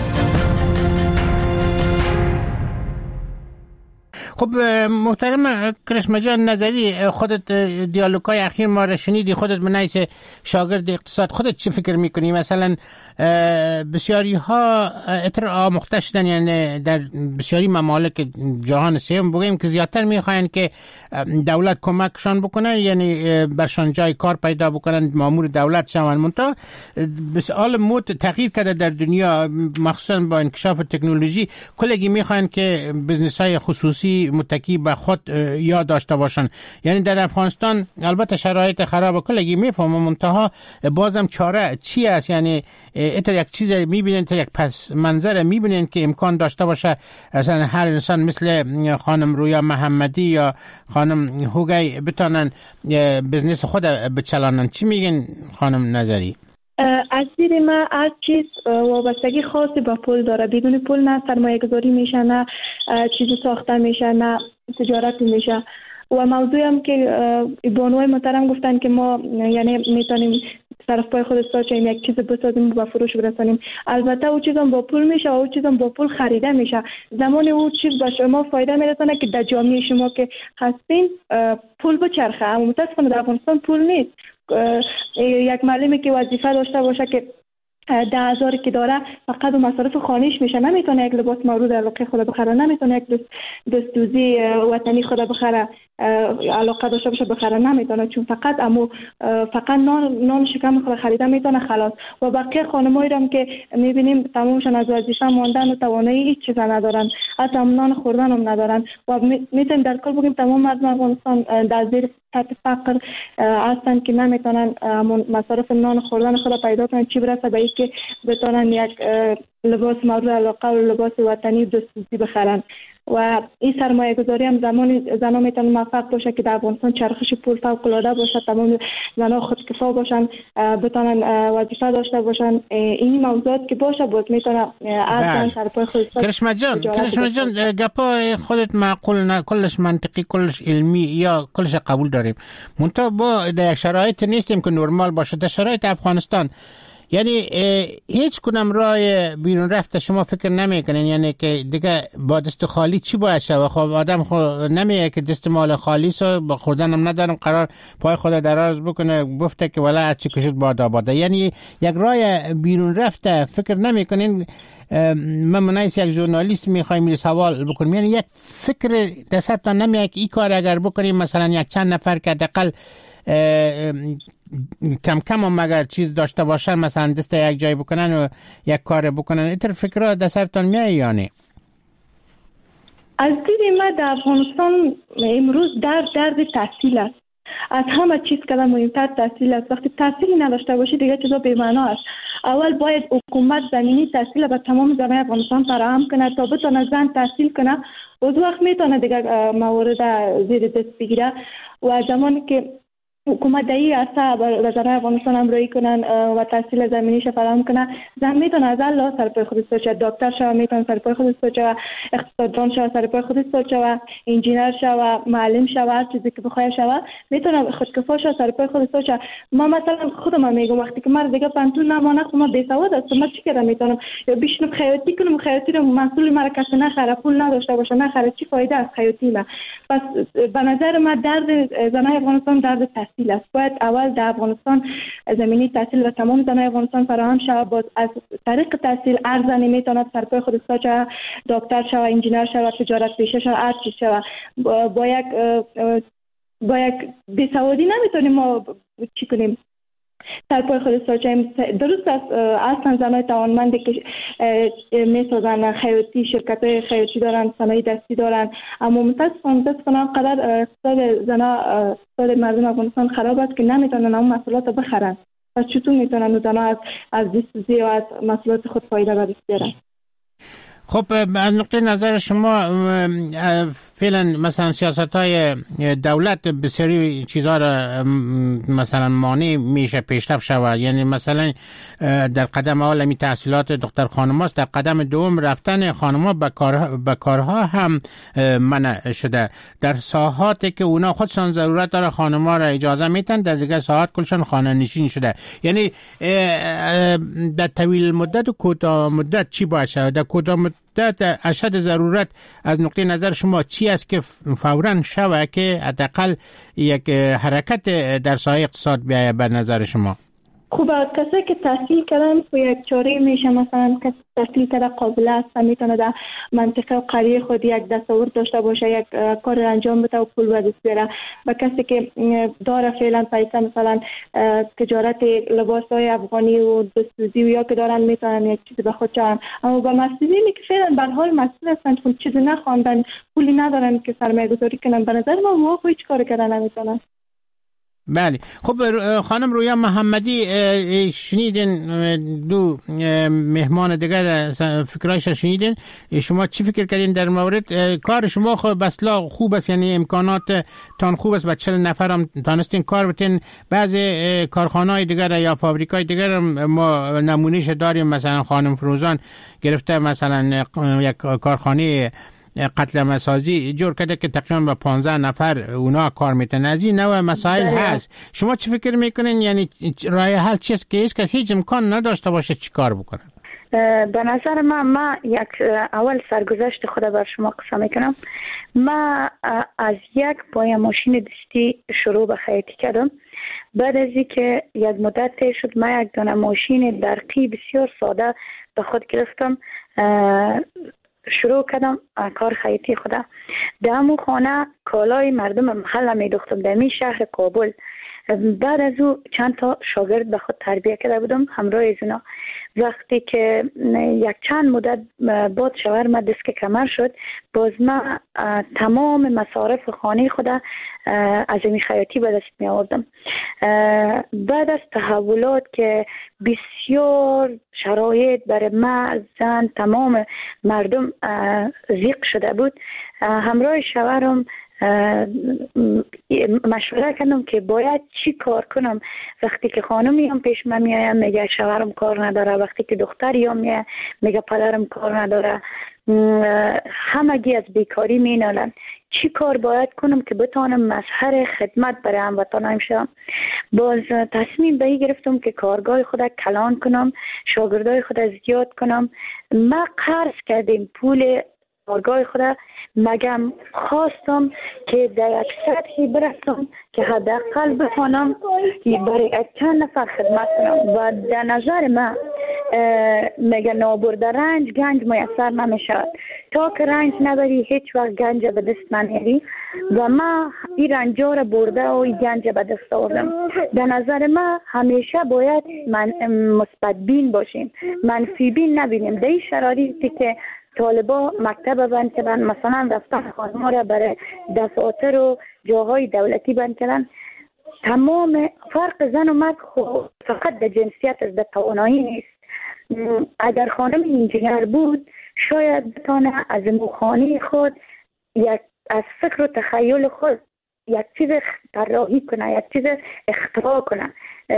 [SPEAKER 2] خب محترم کرشمه جان نظری، خودت دیالوگای اخیر ما را شنیدی، خودت به نحیث شاگرد اقتصاد خودت چی فکر میکنی؟ مثلا بسیاری ها اطر آموخته شدن، یعنی در بسیاری ممالک جهان سوم بگیم که زیادتر میخواین که دولت کمکشان بکنه، یعنی برشان جای کار پیدا بکنن، مامور دولت شون. منتها بسیار مود تغییر کرده در دنیا، مخصوصا با انکشاف تکنولوژی. کلگی میخواین که بزنس های خصوصی متکی به خود یا داشته باشن. یعنی در افغانستان البته شرایط خرابه، کلگی میفهمم، منتها بازم چاره چی است؟ یعنی اتر یک چیز میبینین، اتر یک پس منظر میبینین که امکان داشته باشه اصلا هر انسان مثل خانم رویا محمدی یا خانم هوگی بتانن بزنس خود بچلانن. چی میگین خانم نظری؟
[SPEAKER 8] از دید من هر چیز وابستگی خاصی با پول داره. بدون پول نه سرمایه گذاری میشه، نه چیزی ساخته میشه، نه تجارت میشه. و موضوعی هم که بانوی محترم گفتن که ما یعنی میتونیم طرف پای خود ساچیم یک چیز بسازیم و با فروش برسانیم. البته او چیزم با پول میشه و او چیزم با پول خریده میشه. زمان او چیز به شما فایده میرسانه که در جامعه شما که هستین پول بچرخه. اما متاسفانه در افغانستان پول نیست. یک معلمی که وظیفه داشته باشه که ده هزار که داره فقط و مصارف خانهش میشه، نمیتونه یک لباس مورد علاقه خود بخره، نمیتونه یک دستوزی وطنی خود بخره، علاقه داشته باشه بخره، نمیتونه، چون فقط امو فقط نان نان شکم خود خریده میتونه خلاص. و بقیه خانمایی هم که میبینیم تمامشون از وظیفه ماندن و توانایی هیچ چیز ندارن، حتی نان خوردن هم ندارن. و میتونیم در کل بگیم تمام مردم افغانستان در زیر سطح فقر هستن که نمیتونن مصارف نان خوردن خود پیدا کنن، چی برسه به اینکه بتونن یک لباس مورد علاقه و لباس وطنی دستوزی بخرن. و این سرمایه گذاری هم زمان زنها میتونن موفق باشه که در افغانستان چرخش پول فوق العاده باشه، تمام زنها خودکفا باشن، بتونن وظیفه داشته باشن. این موضوعات که باشه باز میتونه از سر پای خود.
[SPEAKER 2] کرشمه جان کرشمه جان گپای خودت معقول نه، کلش منطقی، کلش علمی یا کلش قبول داریم، منتها با در یک شرایط نیستیم که نرمال باشه. در شرایط افغانستان یعنی هیچ کدام راه بیرون رفت شما فکر نمیکنین؟ یعنی که دیگه با دست خالی چی باید شود؟ خب آدم خود نمیگه که دست مال خالی سو با خوردنم ندارم قرار پای خود دراز بکنه گفته که ولی هرچی کشید باد آباده. یعنی یک راه بیرون رفت فکر نمیکنین؟ من منایس یک ژورنالیست میخوایم میری سوال بکنیم، یعنی یک فکر دستتان نمیاد که این کار اگر بکنیم مثلا یک چند نفر که حداقل کم کم هم مگر چیز داشته باشن مثلا دست یک جای بکنن و یک کار بکنن، اینطور فکرها دستتان میاد یا نه؟
[SPEAKER 8] از دید ما در افغانستان امروز درد درد تحصیل است. از همه چیز که مهمتر تحصیل است. وقتی تحصیلی نداشته باشی دیگه چیزا بی‌معنا است. اول باید حکومت زمینی تحصیل به تمام زنان افغانستان فراهم کنه تا بتونه زن تحصیل کنه، و وقت میتونه دیگه موارد زیر دست بگیره. و زمانی که حکومت دایی عرصه به زنان افغانستان همراهی کنن و تحصیل زمینیش فراهم کنه، زن میتونه از الله سر پای خودش باشه، دکتر شوه، میتونه سر پای خودش باشه، اقتصاددان شوه، سر پای خودش باشه، انجینر شوه، معلم شوه، هر چیزی که بخواد شوه، میتونه خودکفا شوه، سر پای خودش باشه. ما مثلا خودم میگم وقتی که من دیگه پنتون نمانه خود ما بیسواد هستم، من چی کردم میتونم یا بیشتر خیاطی کنم، خیاطی رو محصول مرا کسی نخره، پول نداشته باشه نخره، چی فایده از خیاطی ما؟ پس به نظر من درد زنان افغانستان درد تحصیل است. باید اول در افغانستان زمینی تحصیل و تمام زنان افغانستان فراهم شود. باز از طریق تحصیل هر زنی میتواند سر پای خودش باشه، دکتر شود، انجینر شود، تجارت پیشه شود، هر چیز شود. با, با یک با یک بیسوادی نمیتونیم ما چی کنیم؟ سر پای خود ساچیم. درست است اصلا زنای توانمندی که میسازن خیاطی، شرکت های خیاطی دارن، صنایع دستی دارن، اما متاسفانه متاسفانه قدر اقتصاد زنا اقتصاد مردم افغانستان خراب است که نمیتونن اون محصولات بخرن. پس چطور میتونن زنا از از دستوزی و از محصولات خود فایده به دست بیارن؟
[SPEAKER 2] خب از نقطه نظر شما فعلا مثلا سیاست های دولت بسیاری چیزها را مثلا مانع میشه پیشرفت شود، یعنی مثلا در قدم اول می تحصیلات دختر خانم هاست، در قدم دوم رفتن خانم ها به کار به کارها هم منع شده. در ساحاتی که اونا خودشان ضرورت داره خانم ها را اجازه میتن، در دیگه ساحات کلشان خانه نشین شده. یعنی در طویل مدت و کوتاه مدت چی باید شود؟ در کوتاه مدت اشد ضرورت از نقطه نظر شما چی است که فوراً شود که حداقل یک حرکت در ساحه اقتصاد بیاید به نظر شما؟
[SPEAKER 8] خوب کسی که تحصیل کردن و یک چاره میشه، مثلا کسی تحصیل کرده قابل است و میتونه در منطقه و قریه خود یک دستاورد داشته باشه، یک کار انجام بده و پول به دست بیاره. و کسی که داره فعلا پیسه مثلا تجارت لباس های افغانی و دستوزی و یا که دارن میتونن یک چیزی به خود چارن. اما با مسئولینی که فعلا به حال مسئول هستند خود چیزی نخواندن، پولی ندارن که سرمایه گذاری کنن، به نظر ما واقعا هیچ کار کردن نمیتونن.
[SPEAKER 2] بله. خب خانم رویا محمدی، شنیدین دو مهمان دیگر فکرایش شنیدین، شما چی فکر کردین در مورد کار شما؟ خب بسلا خوب است، یعنی امکانات تان خوب است، با چهل نفر هم تانستین کار بتین. بعضی کارخانه‌های دیگر یا فابریکای دیگر ما نمونهش داریم، مثلا خانم فروزان گرفته مثلا یک کارخانه قتل مسازی جور کرده که تقریبا با پانزده نفر اونا کار میتن. از این نوع مسائل هست. شما چی فکر میکنین؟ یعنی راه حل چیست که هیچ کس هیچ امکان نداشته باشه چی کار بکنه؟
[SPEAKER 7] به نظر من ما یک اول سرگذشت خود بر شما قصه میکنم. ما از یک پای ماشین دستی شروع به خیاطی کردم. بعد از اینکه یک مدت طی شد ما یک دانه ماشین برقی بسیار ساده به خود گرفتم، شروع کردم کار خیاطی خودم. در همون خانه کالای مردم محله می دوختم در می شهر کابل. بعد از او چند تا شاگرد به خود تربیه کرده بودم همراه از اونا. وقتی که یک چند مدت بعد شوهر ما دست کمر شد، باز ما تمام مصارف خانه خود از این خیاطی به دست می آوردم. بعد از تحولات که بسیار شرایط برای ما زن تمام مردم ضیق شده بود، همراه شوهرم مشوره کردم که باید چی کار کنم. وقتی که خانمی هم پیش من میایم میگه شوهرم کار نداره، وقتی که دختری هم میگه میگه پدرم کار نداره. همگی از بیکاری می نالند. چی کار باید کنم که بتانم مظهر خدمت برای هموطنایم شم؟ باز تصمیم به این گرفتم که کارگاه خود کلان کنم، شاگردای خود زیاد کنم. ما قرض کردیم پول کارگاه خود، مگم خواستم که در یک سطحی برسم که حداقل بتانم برای چند نفر خدمت کنم و در نظر من مگه نابرده رنج گنج میسر نمیشد. تا که رنج نبری هیچ وقت گنج به دست نمیاری و ما این رنجا را برده و این گنج به دست آوردم. در نظر من همیشه باید من مثبت بین باشیم، منفی بین نبینیم. در این شرایطی که طالبا مکتب بند کردن، مثلا رفتن خانم‌ها را برای دفاتر و جاهای دولتی بند کردن، تمام فرق زن و مرد خود فقط در جنسیت از در توانایی نیست. اگر خانم انجینر بود شاید بتانه از موخانه خود یک از فکر و تخیل خود یک چیز طراحی کنه، یک چیز اختراع کنه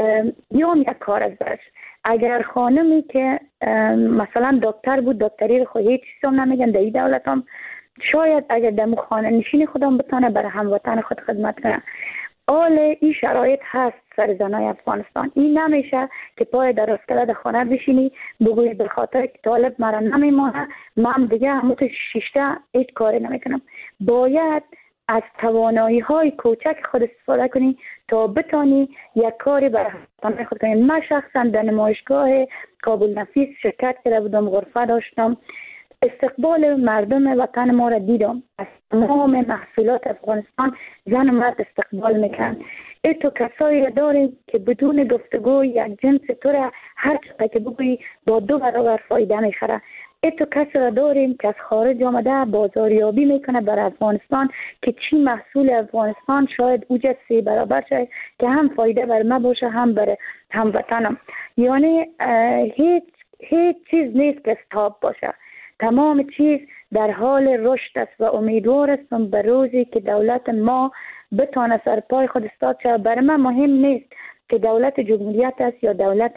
[SPEAKER 7] یا یک کار از داشت. اگر خانمی که مثلا دکتر بود، دکتری رو خود هیچ چیز هم نمیگن در این دولت هم، شاید اگر در خانه نشین خودم بتانه برای هموطن خود خدمت کنه. آل این شرایط هست سر زنای افغانستان. این نمیشه که پای در اسکله در خانه بشینی بگوی به خاطر که طالب مرا نمیمانه من دیگه همون شیشته هیچ کاری نمیکنم. باید از توانایی های کوچک خود استفاده کنی تا بتانی یک کاری برای هموطن خود کنی. من شخصا در نمایشگاه کابل نفیس شرکت کرده بودم، غرفه داشتم، استقبال مردم وطن ما را دیدم. از تمام محصولات افغانستان زن و مرد استقبال میکنن. ای تو کسایی را داریم که بدون گفتگو یک جنس تو را هر چقدر که بگویی با دو برابر فایده میخره. ای تو کسی را داریم که از خارج آمده بازاریابی میکنه برای افغانستان که چی محصول افغانستان شاید اوج سه برابر شد که هم فایده بر ما باشه هم بر هموطنم. یعنی هیچ هیچ چیز نیست که استاب باشه. تمام چیز در حال رشد است و امیدوار هستم به روزی که دولت ما بتونه سر پای خود استاد شود. برای من مهم نیست که دولت جمهوریت است یا دولت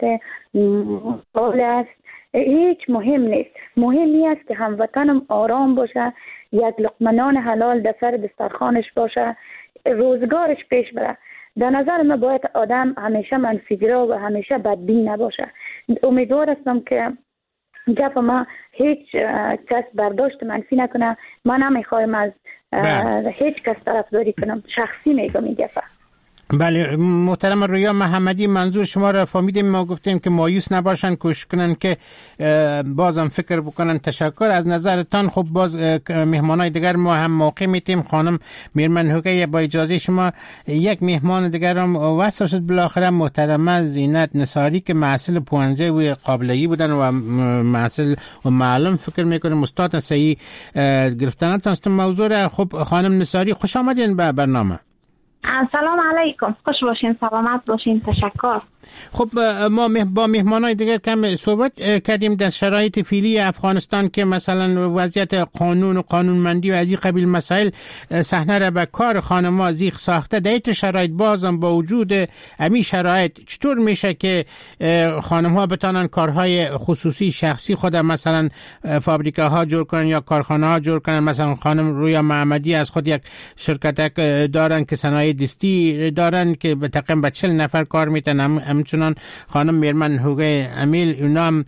[SPEAKER 7] مال است، هیچ مهم نیست. مهمی است که هموطنم آرام باشه، یک لقمه نان حلال در سر دسترخوانش باشه، روزگارش پیش بره. در نظر من باید آدم همیشه منفی‌گرا و همیشه بدبین نباشه. امیدوار هستم که گپ ما هیچ کس برداشت منفی نکنه. من نمیخوایم از هیچ کس طرفداری کنم، شخصی میگم این گپ.
[SPEAKER 2] بله محترم رویا محمدی، منظور شما را فهمیدیم. ما گفتیم که مایوس نباشن، کوشش کنن که بازم فکر بکنن. تشکر از نظرتان. خب باز مهمانای دیگر ما هم موقع میتیم. خانم میرمن هوگی، با اجازه شما یک مهمان دیگر هم وصل شد بالاخره، محترمه زینت نصاری که محصل پوانزه و قابلی بودن و محصل و معلم فکر میکنم استاد صحیح گرفتنتان است موضوع را. خب خانم نصاری خوش آمدین به برنامه.
[SPEAKER 10] سلام علیکم، خوش باشین، سلامت باشین، تشکر.
[SPEAKER 2] خب ما با مهمانای دیگر کم صحبت کردیم در شرایط فعلی افغانستان که مثلا وضعیت قانون و قانونمندی و از این قبیل مسائل صحنه را به کار خانم‌ها زیغ ساخته. در این شرایط بازم با وجود همین شرایط چطور میشه که خانم‌ها بتانن کارهای خصوصی شخصی خود مثلا فابریکاها جور کنن یا کارخانه‌ها جور کنن؟ مثلا خانم رویا محمدی از خود یک شرکت دارن که صنایع دستی دارن که به تقریبا به چهل نفر کار میتن. همچنان خانم میرمن هوگی امیل اینا هم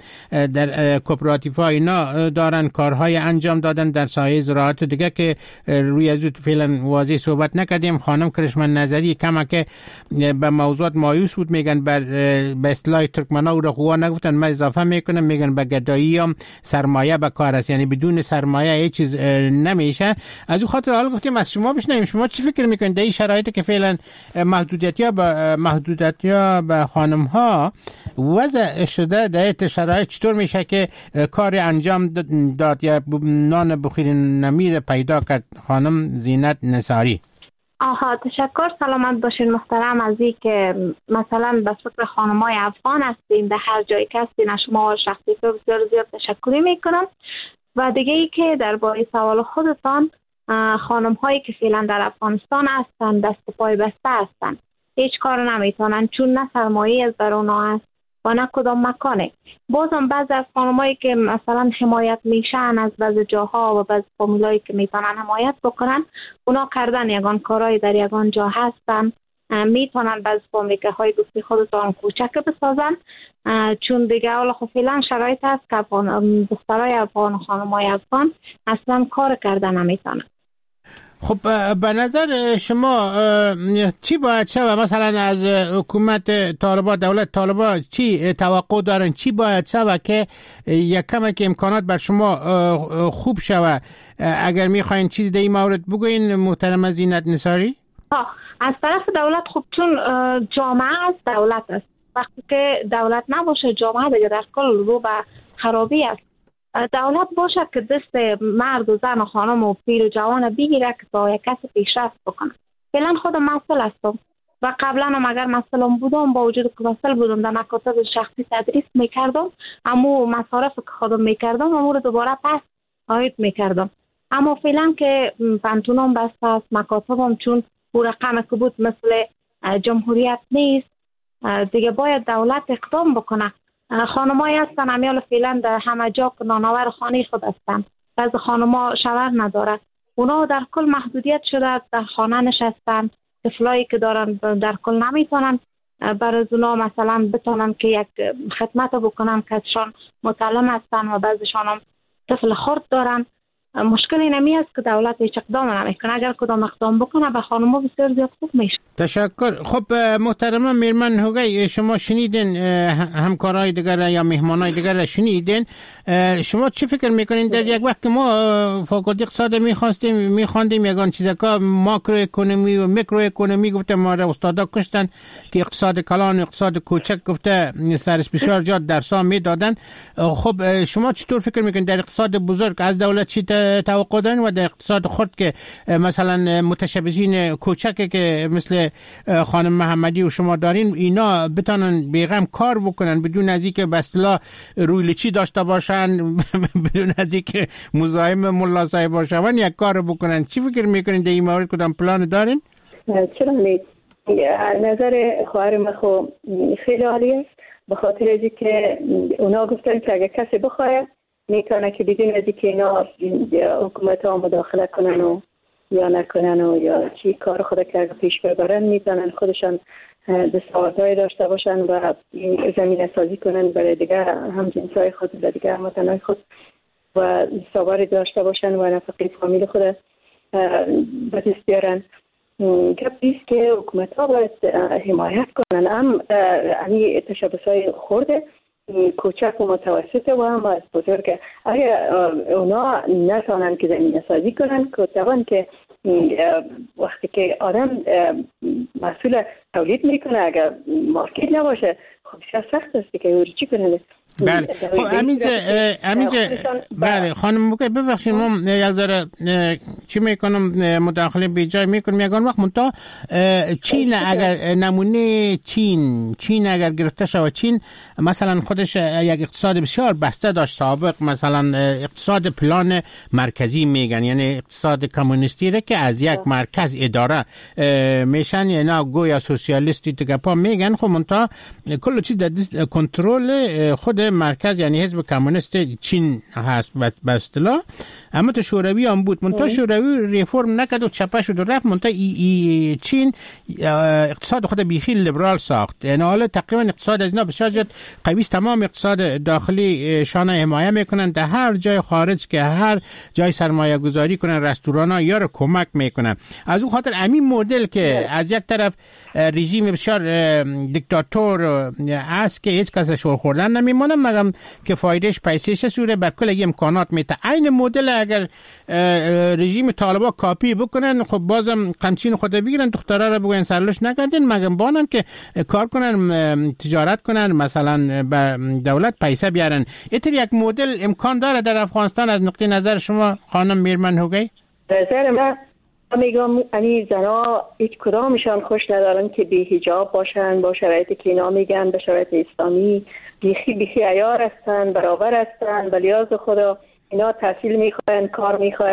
[SPEAKER 2] در کوپراتیف‌ها اینا دارن کارهای انجام دادن در سایه زراعت دیگه که روی از فعلا واضح صحبت نکردیم. خانم کرشمن نظری کما که به موضوعات مایوس بود، میگن بر به اصطلاح ترکمنا او را قوا نگفتن، من اضافه میکنم، میگن به گدایی هم سرمایه به کار است، یعنی بدون سرمایه هیچ چیز نمیشه. از اون خاطر حالا گفتیم از شما بشنویم، شما چی فکر میکنید در این شرایطی که فعلا محدودیت‌ها به محدودیت‌ها به خانم‌ها وضع شده، در این شرایط چطور میشه که کار انجام داد یا نان بخیر نمیر پیدا کرد؟ خانم زینت نصاری.
[SPEAKER 10] آها تشکر، سلامت باشین محترم. از این که مثلا به فکر خانمای افغان هستین در هر جایی که هستین، شما و شخصی تو بسیار زیاد تشکری میکنم. و دیگه ای که درباره سوال خودتان، خانم هایی که فعلا در افغانستان هستن دست پای بسته هستن، هیچ کار نمیتونن چون نه سرمایه از در اونا هست و نه کدام مکانه. بازم بعضی از خانمایی که مثلا حمایت میشن از بعضی جاها و بعضی فامیلایی که میتونن حمایت بکنن، اونا کردن یگان کارهای در یگان جا هستن، میتونن بعضی فامیلکه های دوستی خودتان کوچک بسازن، چون دیگه اول خب فعلا شرایط هست که دخترای افغان و خانمای افغان اصلا کار کردن نمیتونن.
[SPEAKER 2] خب به نظر شما چی باید شود؟ مثلا از حکومت طالبان، دولت طالبان چی توقع دارن؟ چی باید شود که یک کمک امکانات بر شما خوب شود؟ اگر میخواین چیز در این مورد بگوین محترم زینت نثاری.
[SPEAKER 10] از طرف دولت خب چون جامعه از دولت است، وقتی که دولت نباشه جامعه دیگه در کل رو به خرابی است. دولت باشه که دست مرد و زن و خانم و پیر و جوان بگیره که تا یک کسی پیشرفت بکنه. فعلا خودم مسئول هستم و قبلا هم اگر مسئولم بودم با وجود که مسئول بودم در مکاتب شخصی تدریس میکردم، اما مصارف که خودم میکردم امور دوباره پس عاید میکردم. اما فعلا که پنتونم بسته است، مکاتبم چون او رقم که بود مثل جمهوریت نیست دیگه، باید دولت اقدام بکنه. خانمایی هستن امیال فعلا در همه جا که نانآور خانه خود هستن، بعضی خانما شوهر نداره، اونا در کل محدودیت شده در خانه نشستن، طفلایی که دارن در کل نمیتونن برای اونا مثلا بتونن که یک خدمت بکنن که ازشان متعلم هستن و بعضیشان هم طفل خرد دارن. مشکل اینمی است که دولت هیچ اقدام نمیکنه. اگر کدام اقدام بکنه به خانم‌ها بسیار زیاد خوب میشه.
[SPEAKER 2] تشکر. خب محترمه میرمن هوگی، شما شنیدین همکارای دیگر یا مهمانای دیگر شنیدین، شما چی فکر میکنین در یک وقت که ما فاکولته اقتصاد میخواستیم میخواندیم یگان چیزا که ماکرو اکونومی و میکرو اکونومی گفته ما را استادا کشتن که اقتصاد کلان اقتصاد کوچک گفته سرش بسیار جا درسا میدادن. خب شما چطور فکر میکنین در اقتصاد بزرگ از دولت چی توقع دارین و در اقتصاد خرد که مثلا متشبثین کوچکی که مثل خانم محمدی و شما دارین اینا بتونن بیغم کار بکنن بدون از اینکه به اصطلاح روی لچی داشته باشن، بدون از اینکه مزاحم ملا صاحب باشن، یک کار بکنن؟ چی فکر میکنین در این مورد؟ کدام پلان دارین؟
[SPEAKER 9] چرا نید نظر خواهر من خو خیلی عالی است، به خاطر از اینکه اونا گفتن که اگه کسی بخواد میتونه که بدون از اینکه اینا حکومت ها مداخله کنن و یا نکنن و یا چی کار خود که پیش ببرن، میتونن خودشان دستاوردهای داشته باشن و زمینه سازی کنن برای دیگر هم جنسای خود و دیگر هموطنهای خود و دستاوردی داشته باشن و نفقه فامیل خود به دست بیارن. گپ نیست که حکومت ها باید حمایت کنن، هم یعنی تشبثهای خورده کوچک و متوسط و هم از بزرگ. اگر اونا نتوانن که زمینه سازی کنن که توان که وقتی که آدم مسئول تولید میکنه اگر مارکت نباشه خب بسیار سخت است که اوری چی کنه.
[SPEAKER 2] بله خب همینجا همینجا بله خانم بگه ببخشید ما یک ذره چی میکنم مداخله بی جای میکنم یگان وقت منتها چین اگر نمونه چین چین اگر گرفته شود، چین مثلا خودش یک اقتصاد بسیار بسته داشت سابق، مثلا اقتصاد پلان مرکزی میگن، یعنی اقتصاد کمونیستی را که از یک مرکز اداره میشن، یعنی گویا سوسیالیستی تگپا میگن. خب منتها کل چیز در کنترل خود مرکز یعنی حزب کمونیست چین هست به اصطلاح. اما تو شوروی هم بود، منتها شوروی ریفرم نکرد و چپه شد و رفت، منتها ای ای چین اقتصاد خود بیخی لیبرال ساخت، یعنی حالا تقریبا اقتصاد از اینا بسیار زیاد قوی است. تمام اقتصاد داخلی شان حمایه میکنن، در هر جای خارج که هر جای سرمایه گذاری کنن رستوران ها یا رو کمک میکنن. از اون خاطر همین مدل که از یک طرف رژیم بسیار دیکتاتور است که هیچ کس شور خوردن نمیمونه مگم که فایدهش پیسهش سوره بر کل امکانات میته. این مدل اگر رژیم طالبان کاپی بکنن خب بازم قمچین خود بگیرن دخترها رو بگوین سرلوش نکردین مگم بانن که کار کنن تجارت کنن مثلا به دولت پیسه بیارن. اینطور یک مدل امکان داره در افغانستان از نقطه نظر شما خانم میرمن هوگی؟
[SPEAKER 9] نظر من میگم یعنی زنا هیچ کدامشان خوش ندارن که بی حجاب باشن، با شرایطی که اینا میگن به شرایط اسلامی بیخی بیخی عیار هستن، برابر هستن، به لیاز خدا اینا تحصیل میخواین، کار میخواین،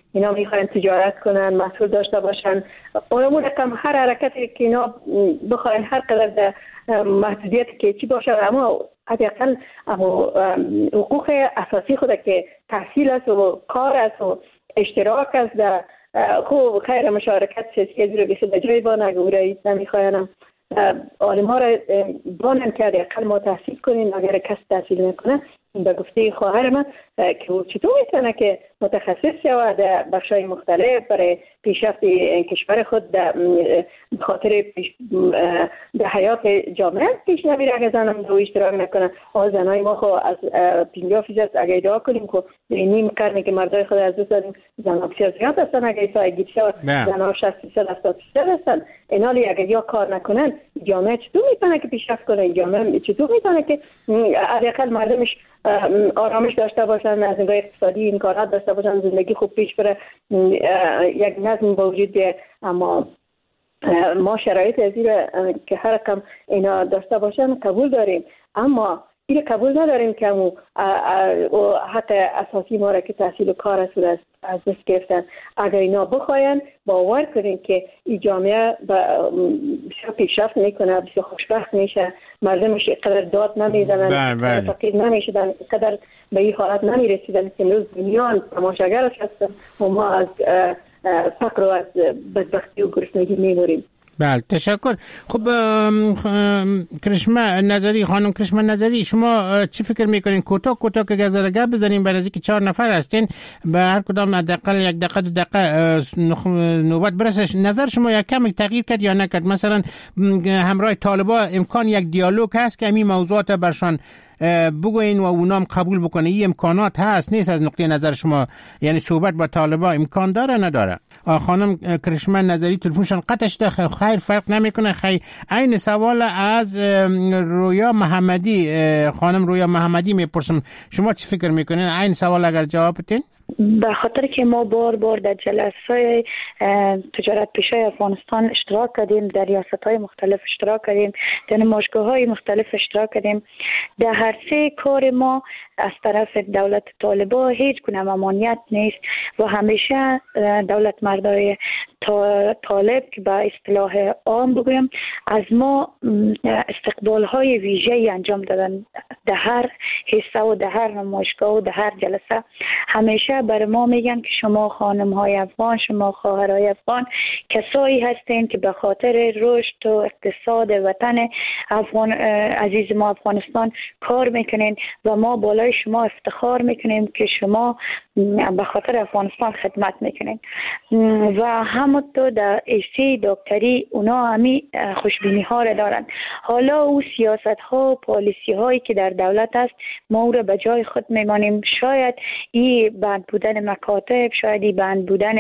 [SPEAKER 9] اینا میخواین تجارت کنن، محصول داشته باشن. اون رقم هر حرکتی که اینا بخواین هر قدر محدودیت که چی باشه، اما حداقل حقوق اساسی خود که تحصیل است و کار است و اشتراک است در خوب خیر مشارکت سیاسی رو بسید در جای با نگوره نمیخواینم عالم ها را بانن کرده اقل ما تحصیل کنیم. اگر کس تحصیل نکنه به گفته خواهر من که چطور میتونه که متخصص شود در بخشای مختلف برای پیشرفت کشور خود در خاطر در حیات جامعه پیش نمیره اگر زنم دو اشتراک نکنه. آه زنهای ما خو از پنجاه فیصد اگر ادعا کنیم که نیم قرنی که مردای خود از دوست داریم زنها بسیار زیاد هستن، اگر ایسا گیت شود زنها شصت فیصد هفتاد فیصد هستن. اینالی اگر یا کار نکنن جامعه چطور میتونه که پیشرفت کنه؟ جامعه چطور میتونه که حداقل مردمش آرامش داشته باشن، از نگاه اقتصادی امکانات داشته باشن، زندگی خوب پیش بره، یک نظم با وجود بیاد. اما ما شرایط از این که هر رقم اینا داشته باشن قبول داریم، اما این قبول نداریم که همون حق اساسی ما را که تحصیل و کار است از دست گرفتن. اگر اینا بخواین باور کنین که این جامعه بسیار پیشرفت میکنه، بسیار خوشبخت میشه، مردمش قدر داد نمیزنن، فقیر نمیشدن، قدر به این حالت نمیرسیدن که امروز دنیا تماشاگر هستن و ما از فقر و از بدبختی و گرسنگی میموریم.
[SPEAKER 2] بله تشکر. خب کرشمه نظری، خانم کرشمه نظری، شما چی فکر میکنین؟ کوتاه کوتاه که گذر گپ بزنیم، برای اینکه چهار نفر هستین به هر کدام حداقل یک دقیقه دو دقیقه نوبت برسه. نظر شما یک کم تغییر کرد یا نکرد؟ مثلا همراه طالبا امکان یک دیالوگ هست که همین موضوعات برشان بگوین و اونام قبول بکنه؟ این امکانات هست نیست از نقطه نظر شما؟ یعنی صحبت با طالبا امکان داره نداره؟ خانم کرشمه نظری تلفنشان قطع شده، خیر فرق نمیکنه. خیر این سوال از رویا محمدی، خانم رویا محمدی میپرسم شما چی فکر میکنین؟ این سوال اگر جواب بدین.
[SPEAKER 11] به خاطر که ما بار بار در جلسه تجارت پیشای افغانستان اشتراک کردیم، در ریاست‌های مختلف اشتراک کردیم، در نمایشگاه‌های مختلف اشتراک کردیم، در هر سه کار ما از طرف دولت طالبا هیچ گونه ممانعت نیست و همیشه دولت مردای طالب که به اصطلاح عام بگویم از ما استقبال های ویژه‌ای انجام دادن. در هر حصه و در هر نمایشگاه و در هر جلسه همیشه بر ما میگن که شما خانم های افغان، شما خواهرای افغان کسایی هستین که به خاطر رشد و اقتصاد وطن افغان عزیز ما افغانستان کار میکنین و ما بالای شما افتخار میکنیم که شما به خاطر افغانستان خدمت میکنین. و همونطور در ایسی دکتری اونا همی خوشبینی ها را دارن. حالا او سیاست ها و پالیسی هایی که در دولت است ما او را به جای خود میمانیم. شاید این بند بودن مکاتب، شاید این بند بودن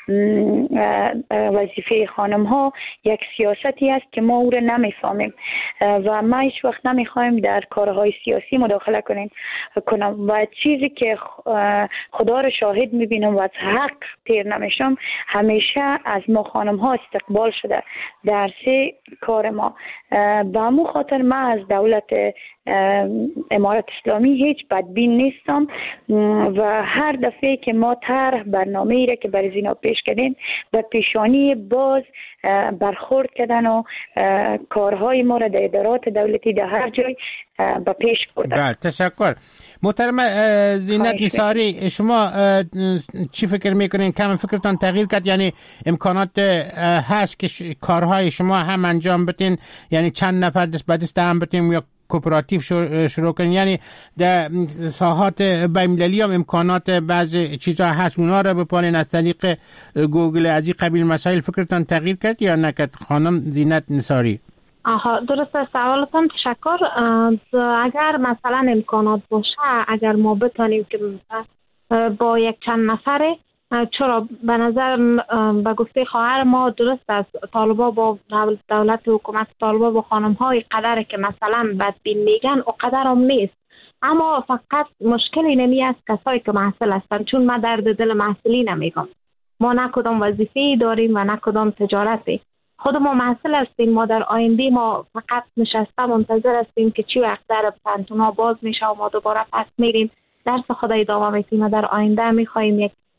[SPEAKER 11] وظیفه خانم ها یک سیاستی است که ما او را نمیفهمیم و ما هیچ وقت نمیخوایم در کارهای سیاسی مداخله کنیم کنم و چیزی که خدا را شاهد میبینم و از حق تیر نمیشم، همیشه از ما خانم ها استقبال شده در سه کار ما. به همون خاطر من از دولت امارت اسلامی هیچ بدبین نیستم و هر دفعه که ما طرح برنامه ای را که برای زینا پیش کردیم به پیشانی باز برخورد کردن و کارهای ما را در ادارات دولتی در هر جای به پیش بردن.
[SPEAKER 2] بله تشکر. محترم زینت نثاری، شما چی فکر میکنین؟ کم فکرتان تغییر کرد؟ یعنی امکانات هست که کارهای شما هم انجام بدین، یعنی چند نفر دست به دست هم بدین یا کوپراتیو شروع کنین؟ یعنی در ساحات بین‌المللی هم امکانات بعضی چیزا هست اونا رو بپالین از طریق گوگل از این قبیل مسائل فکرتان تغییر کرد یا نکرد؟ خانم زینت نثاری.
[SPEAKER 10] آها درسته، سوالتان تشکر. اگر مثلا امکانات باشه، اگر ما بتانیم که با یک چند نفره، چرا به نظر به گفته خواهر ما درست است، طالبا با دولت و حکومت طالبا با خانم های قدر که مثلا بدبین میگن و قدر هم نیست، اما فقط مشکلی نمی است کسایی که محصل هستن، چون ما درد دل محصلی نمیگم. ما نه کدام وظیفه‌ای داریم و نه کدام تجارتی، خود ما محصل هستیم. ما در آینده ما فقط نشسته منتظر هستیم که چی وقت در پنتونا باز میشه و ما دوباره پس میریم درس خود ادامه میدیم و در آینده میخوایم یک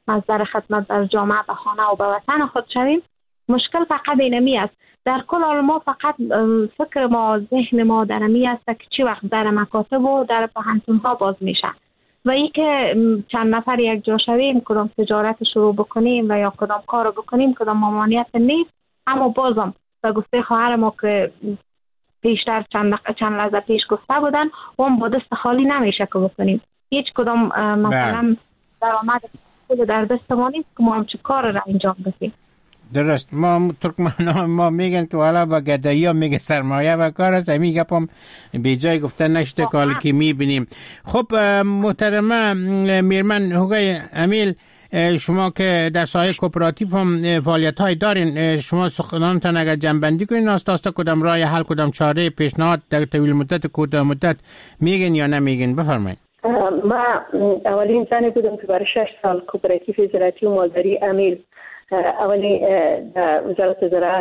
[SPEAKER 10] مصدر خدمت در جامعه و خانه و به وطن خود شویم. مشکل فقط اینمی است. در کل حال ما فقط فکر ما، ذهن ما در امی است که چی وقت در مکاتب و در پوهنتون ها باز میشه و ای که چند نفر یک جا شویم کدام تجارت شروع بکنیم و یا کدام کار بکنیم کدام ممانعت نیست. اما بازم به گفته خواهر ما که پیشتر چند, چند لحظه پیش گفته بودن و هم با دست خالی نمیشه که بکنیم. هیچ کدام مثلا درآمد در دست ما نیست که ما هم چه کار را انجام بدیم.
[SPEAKER 2] درست. ما ترکمن ما میگن که والا با گدایی ها میگه سرمایه و کار است. همین گپ هم بی جای گفتن نشته کالی که میبینیم. خب محترمه میرمن هوگای امیل، شما که در سایه کوپراتیو هم فعالیت های دارین، شما سخنانتان اگر جنبندی کنین آستاستا کدام راه حل کدام چاره پیشنهاد در طویل مدت کوتاه مدت میگن یا نمیگن؟ بفرمایید.
[SPEAKER 9] ما اولین زنی بودم که برای شش سال کوپراتیو زراعتی و مالداری امیل اولی در وزارت زراعت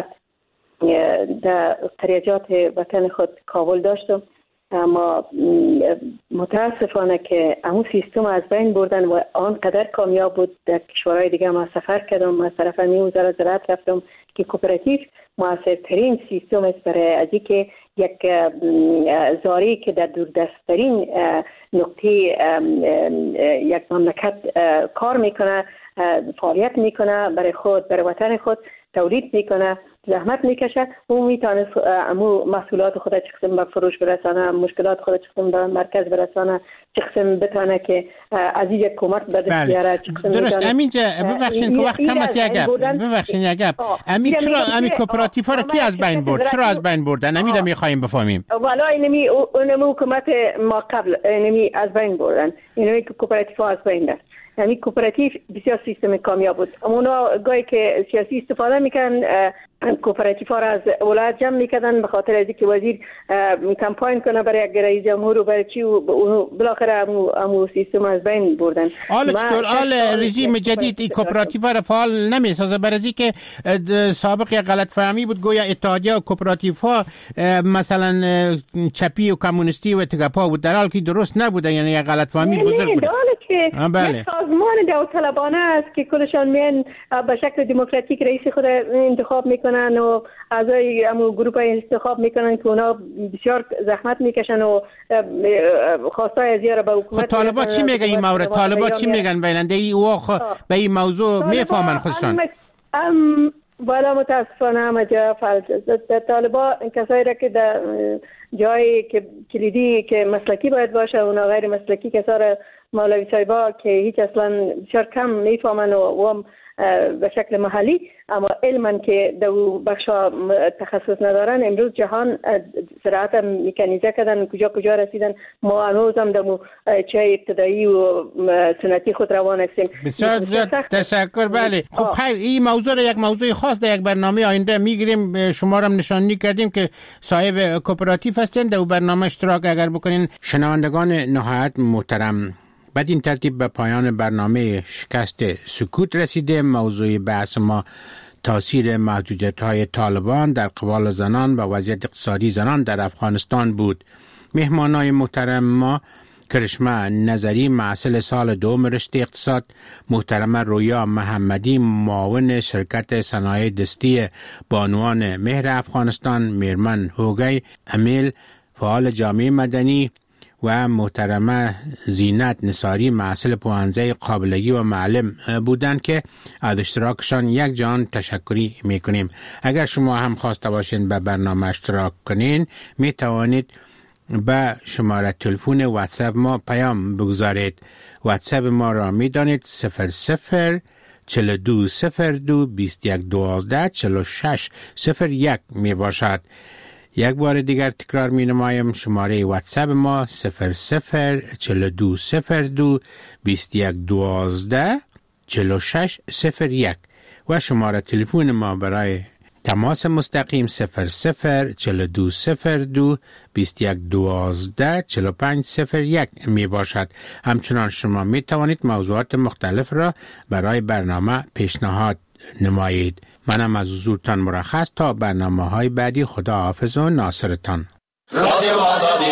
[SPEAKER 9] در قریجات وطن خود کابل داشتم، اما متاسفانه که همون سیستم از بین بردن و آنقدر کامیاب بود. در کشورهای دیگه ما سفر کردم، از طرف همین وزارت زراعت رفتم که کوپراتیو موثرترین سیستم است برای از اینکه یک زاری که در دوردستترین نقطه یک مملکت کار میکنه، فعالیت میکنه، برای خود برای وطن خود تولید میکنه، زحمت میکشه، او میتونه امو محصولات خود چه قسم به فروش برسانه، مشکلات خود چه قسم به مرکز برسانه، چه قسم بتونه که از این کمک به دست بیاره.
[SPEAKER 2] درست. همینجا ببخشید که وقت کم است یک گپ ببخشید یک گپ امی چرا امی کوپراتیو ها کی از بین برد؟ چرا از بین بردن؟ امی را میخوایم بفهمیم. والا
[SPEAKER 9] اینمی اونم حکومت ما قبل اینمی از بین بردن، اینمی که کوپراتیو از بین رفت. یعنی کوپراتیو بسیار سیستم کامیاب بود. اما اونا گاهی که سیاسی استفاده میکنن کوپراتیو ها را از ولایت جمع میکردن به خاطر از اینکه وزیر کمپاین کنه برای یک رئیس جمهور و برای چی و بالاخره امو امو سیستم از بین بردن.
[SPEAKER 2] حالا چطور حال رژیم جدید این کوپراتیو را فعال نمیسازه؟ برای اینکه سابق یک غلط فهمی بود گویا اتحادیه و کوپراتیو ها مثلا چپی و کمونیستی و تگپا بود، در حالی که درست نبوده. یعنی یک غلط فهمی بزرگ بود.
[SPEAKER 9] بله. سازمان داوطلبانه است که کلشان میان به شکل دموکراتیک رئیس خود انتخاب میکنن و اعضای همون گروه انتخاب میکنن که اونا بسیار زحمت میکشن و خواستای از یاره به حکومت.
[SPEAKER 2] خب طالبات چی میگن این مورد؟ طالبات چی میگن بیننده ای او به این موضوع میفهمن خودشان؟
[SPEAKER 9] ام بالا متاسفانه همه جا فلج است. طالبا کسایی را که در جایی که کلیدی که مسلکی باید باشه اونا غیر مسلکی کسا را مولوی صاحبا که هیچ اصلا بسیار کم میفهمن و هم به شکل محلی اما علما که دو بخشا تخصص ندارن. امروز جهان زراعت مکانیزه کردن، کجا کجا رسیدن. ما هنوز هم دمو چه ابتدایی و سنتی خود روان هستیم.
[SPEAKER 2] بسیار تشکر. بله خب خیر، این موضوع را یک موضوع خاص در یک برنامه آینده میگیریم. شما را نشانی کردیم که صاحب کوپراتیو هستین، در برنامه اشتراک اگر بکنین. شنوندگان نهایت محترم، بعد این ترتیب به پایان برنامه شکست سکوت رسیده. موضوع بحث ما تاثیر محدودیت‌های طالبان در قبال زنان و وضعیت اقتصادی زنان در افغانستان بود. مهمانای محترم ما کرشمه نظری معسل سال دوم رشته اقتصاد، محترمه رویا محمدی معاون شرکت صنایع دستی بانوان مهر افغانستان، میرمن هوگای امیل فعال جامعه مدنی و محترمه زینت نصاری معسل پوهنځی قابلگی و معلم بودند که از اشتراکشان یک جان تشکری میکنیم. اگر شما هم خواسته باشین به برنامه اشتراک کنین می توانید به شماره تلفن واتساپ ما پیام بگذارید. واتساپ ما را می دانید صفر صفر چهل و دو صفر دو بیست و یک دوازده چهل و شش صفر یک می باشد. یک بار دیگر تکرار می نمایم. شماره واتساپ ما صفر صفر چهل و دو صفر دو بیست و یک دوازده چهل و شش صفر یک و شماره تلفن ما برای تماس مستقیم صفر صفر چهل و دو صفر دو بیست و یک دوازده چهل و پنج صفر یک می باشد. همچنان شما می توانید موضوعات مختلف را برای برنامه پیشنهاد نمایید. منم از حضورتان مرخص تا برنامه های بعدی. خدا حافظ و ناصرتان. رادیو آزادی.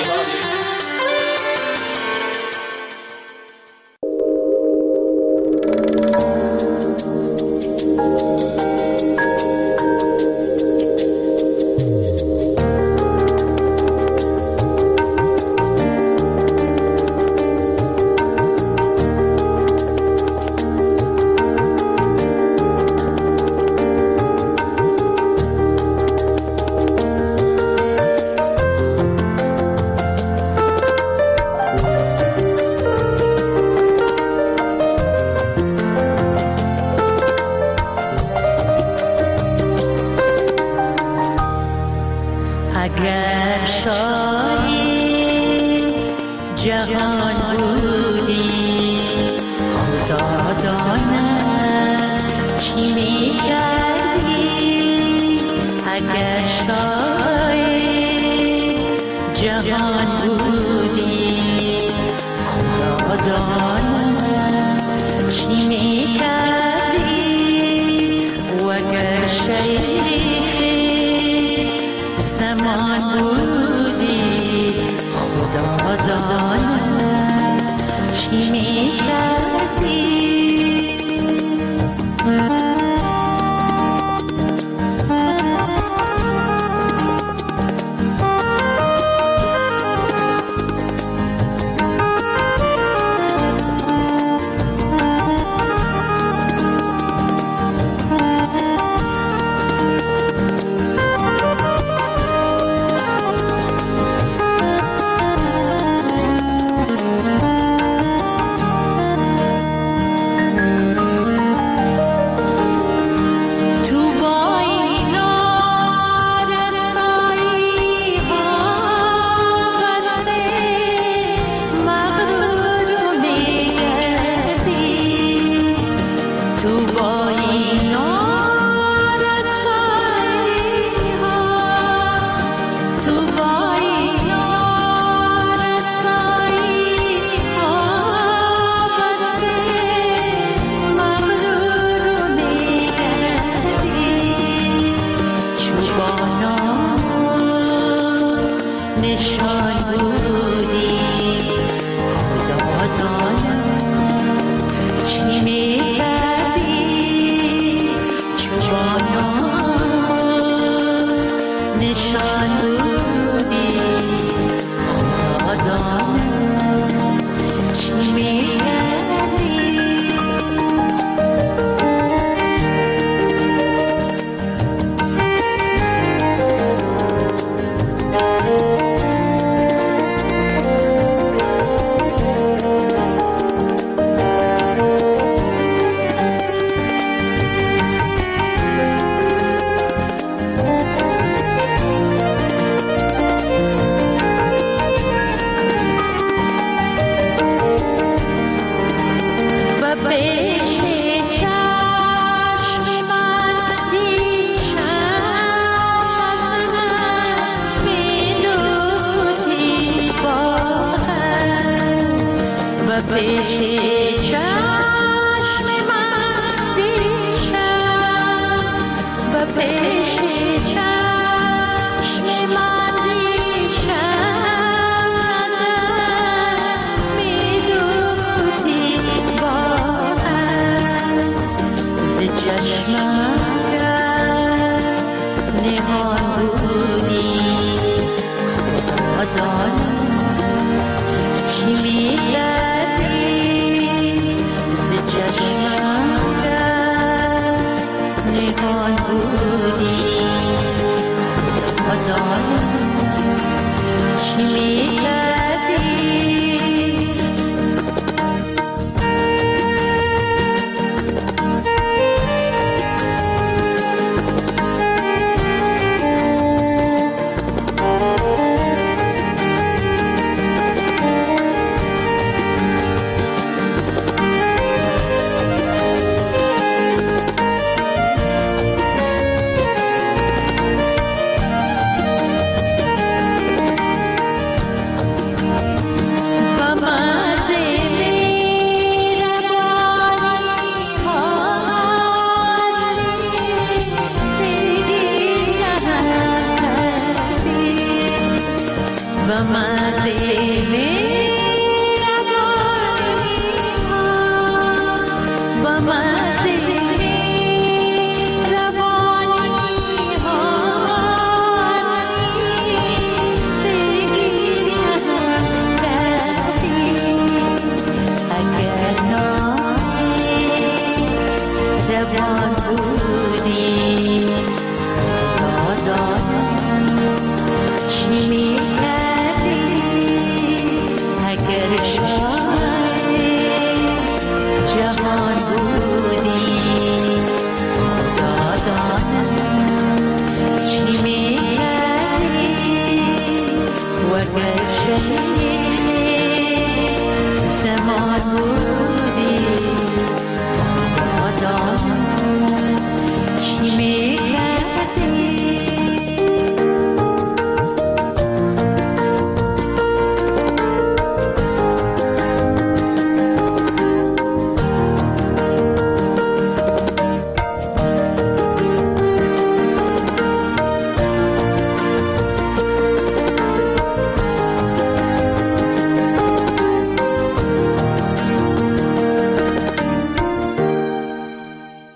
[SPEAKER 12] چی میگه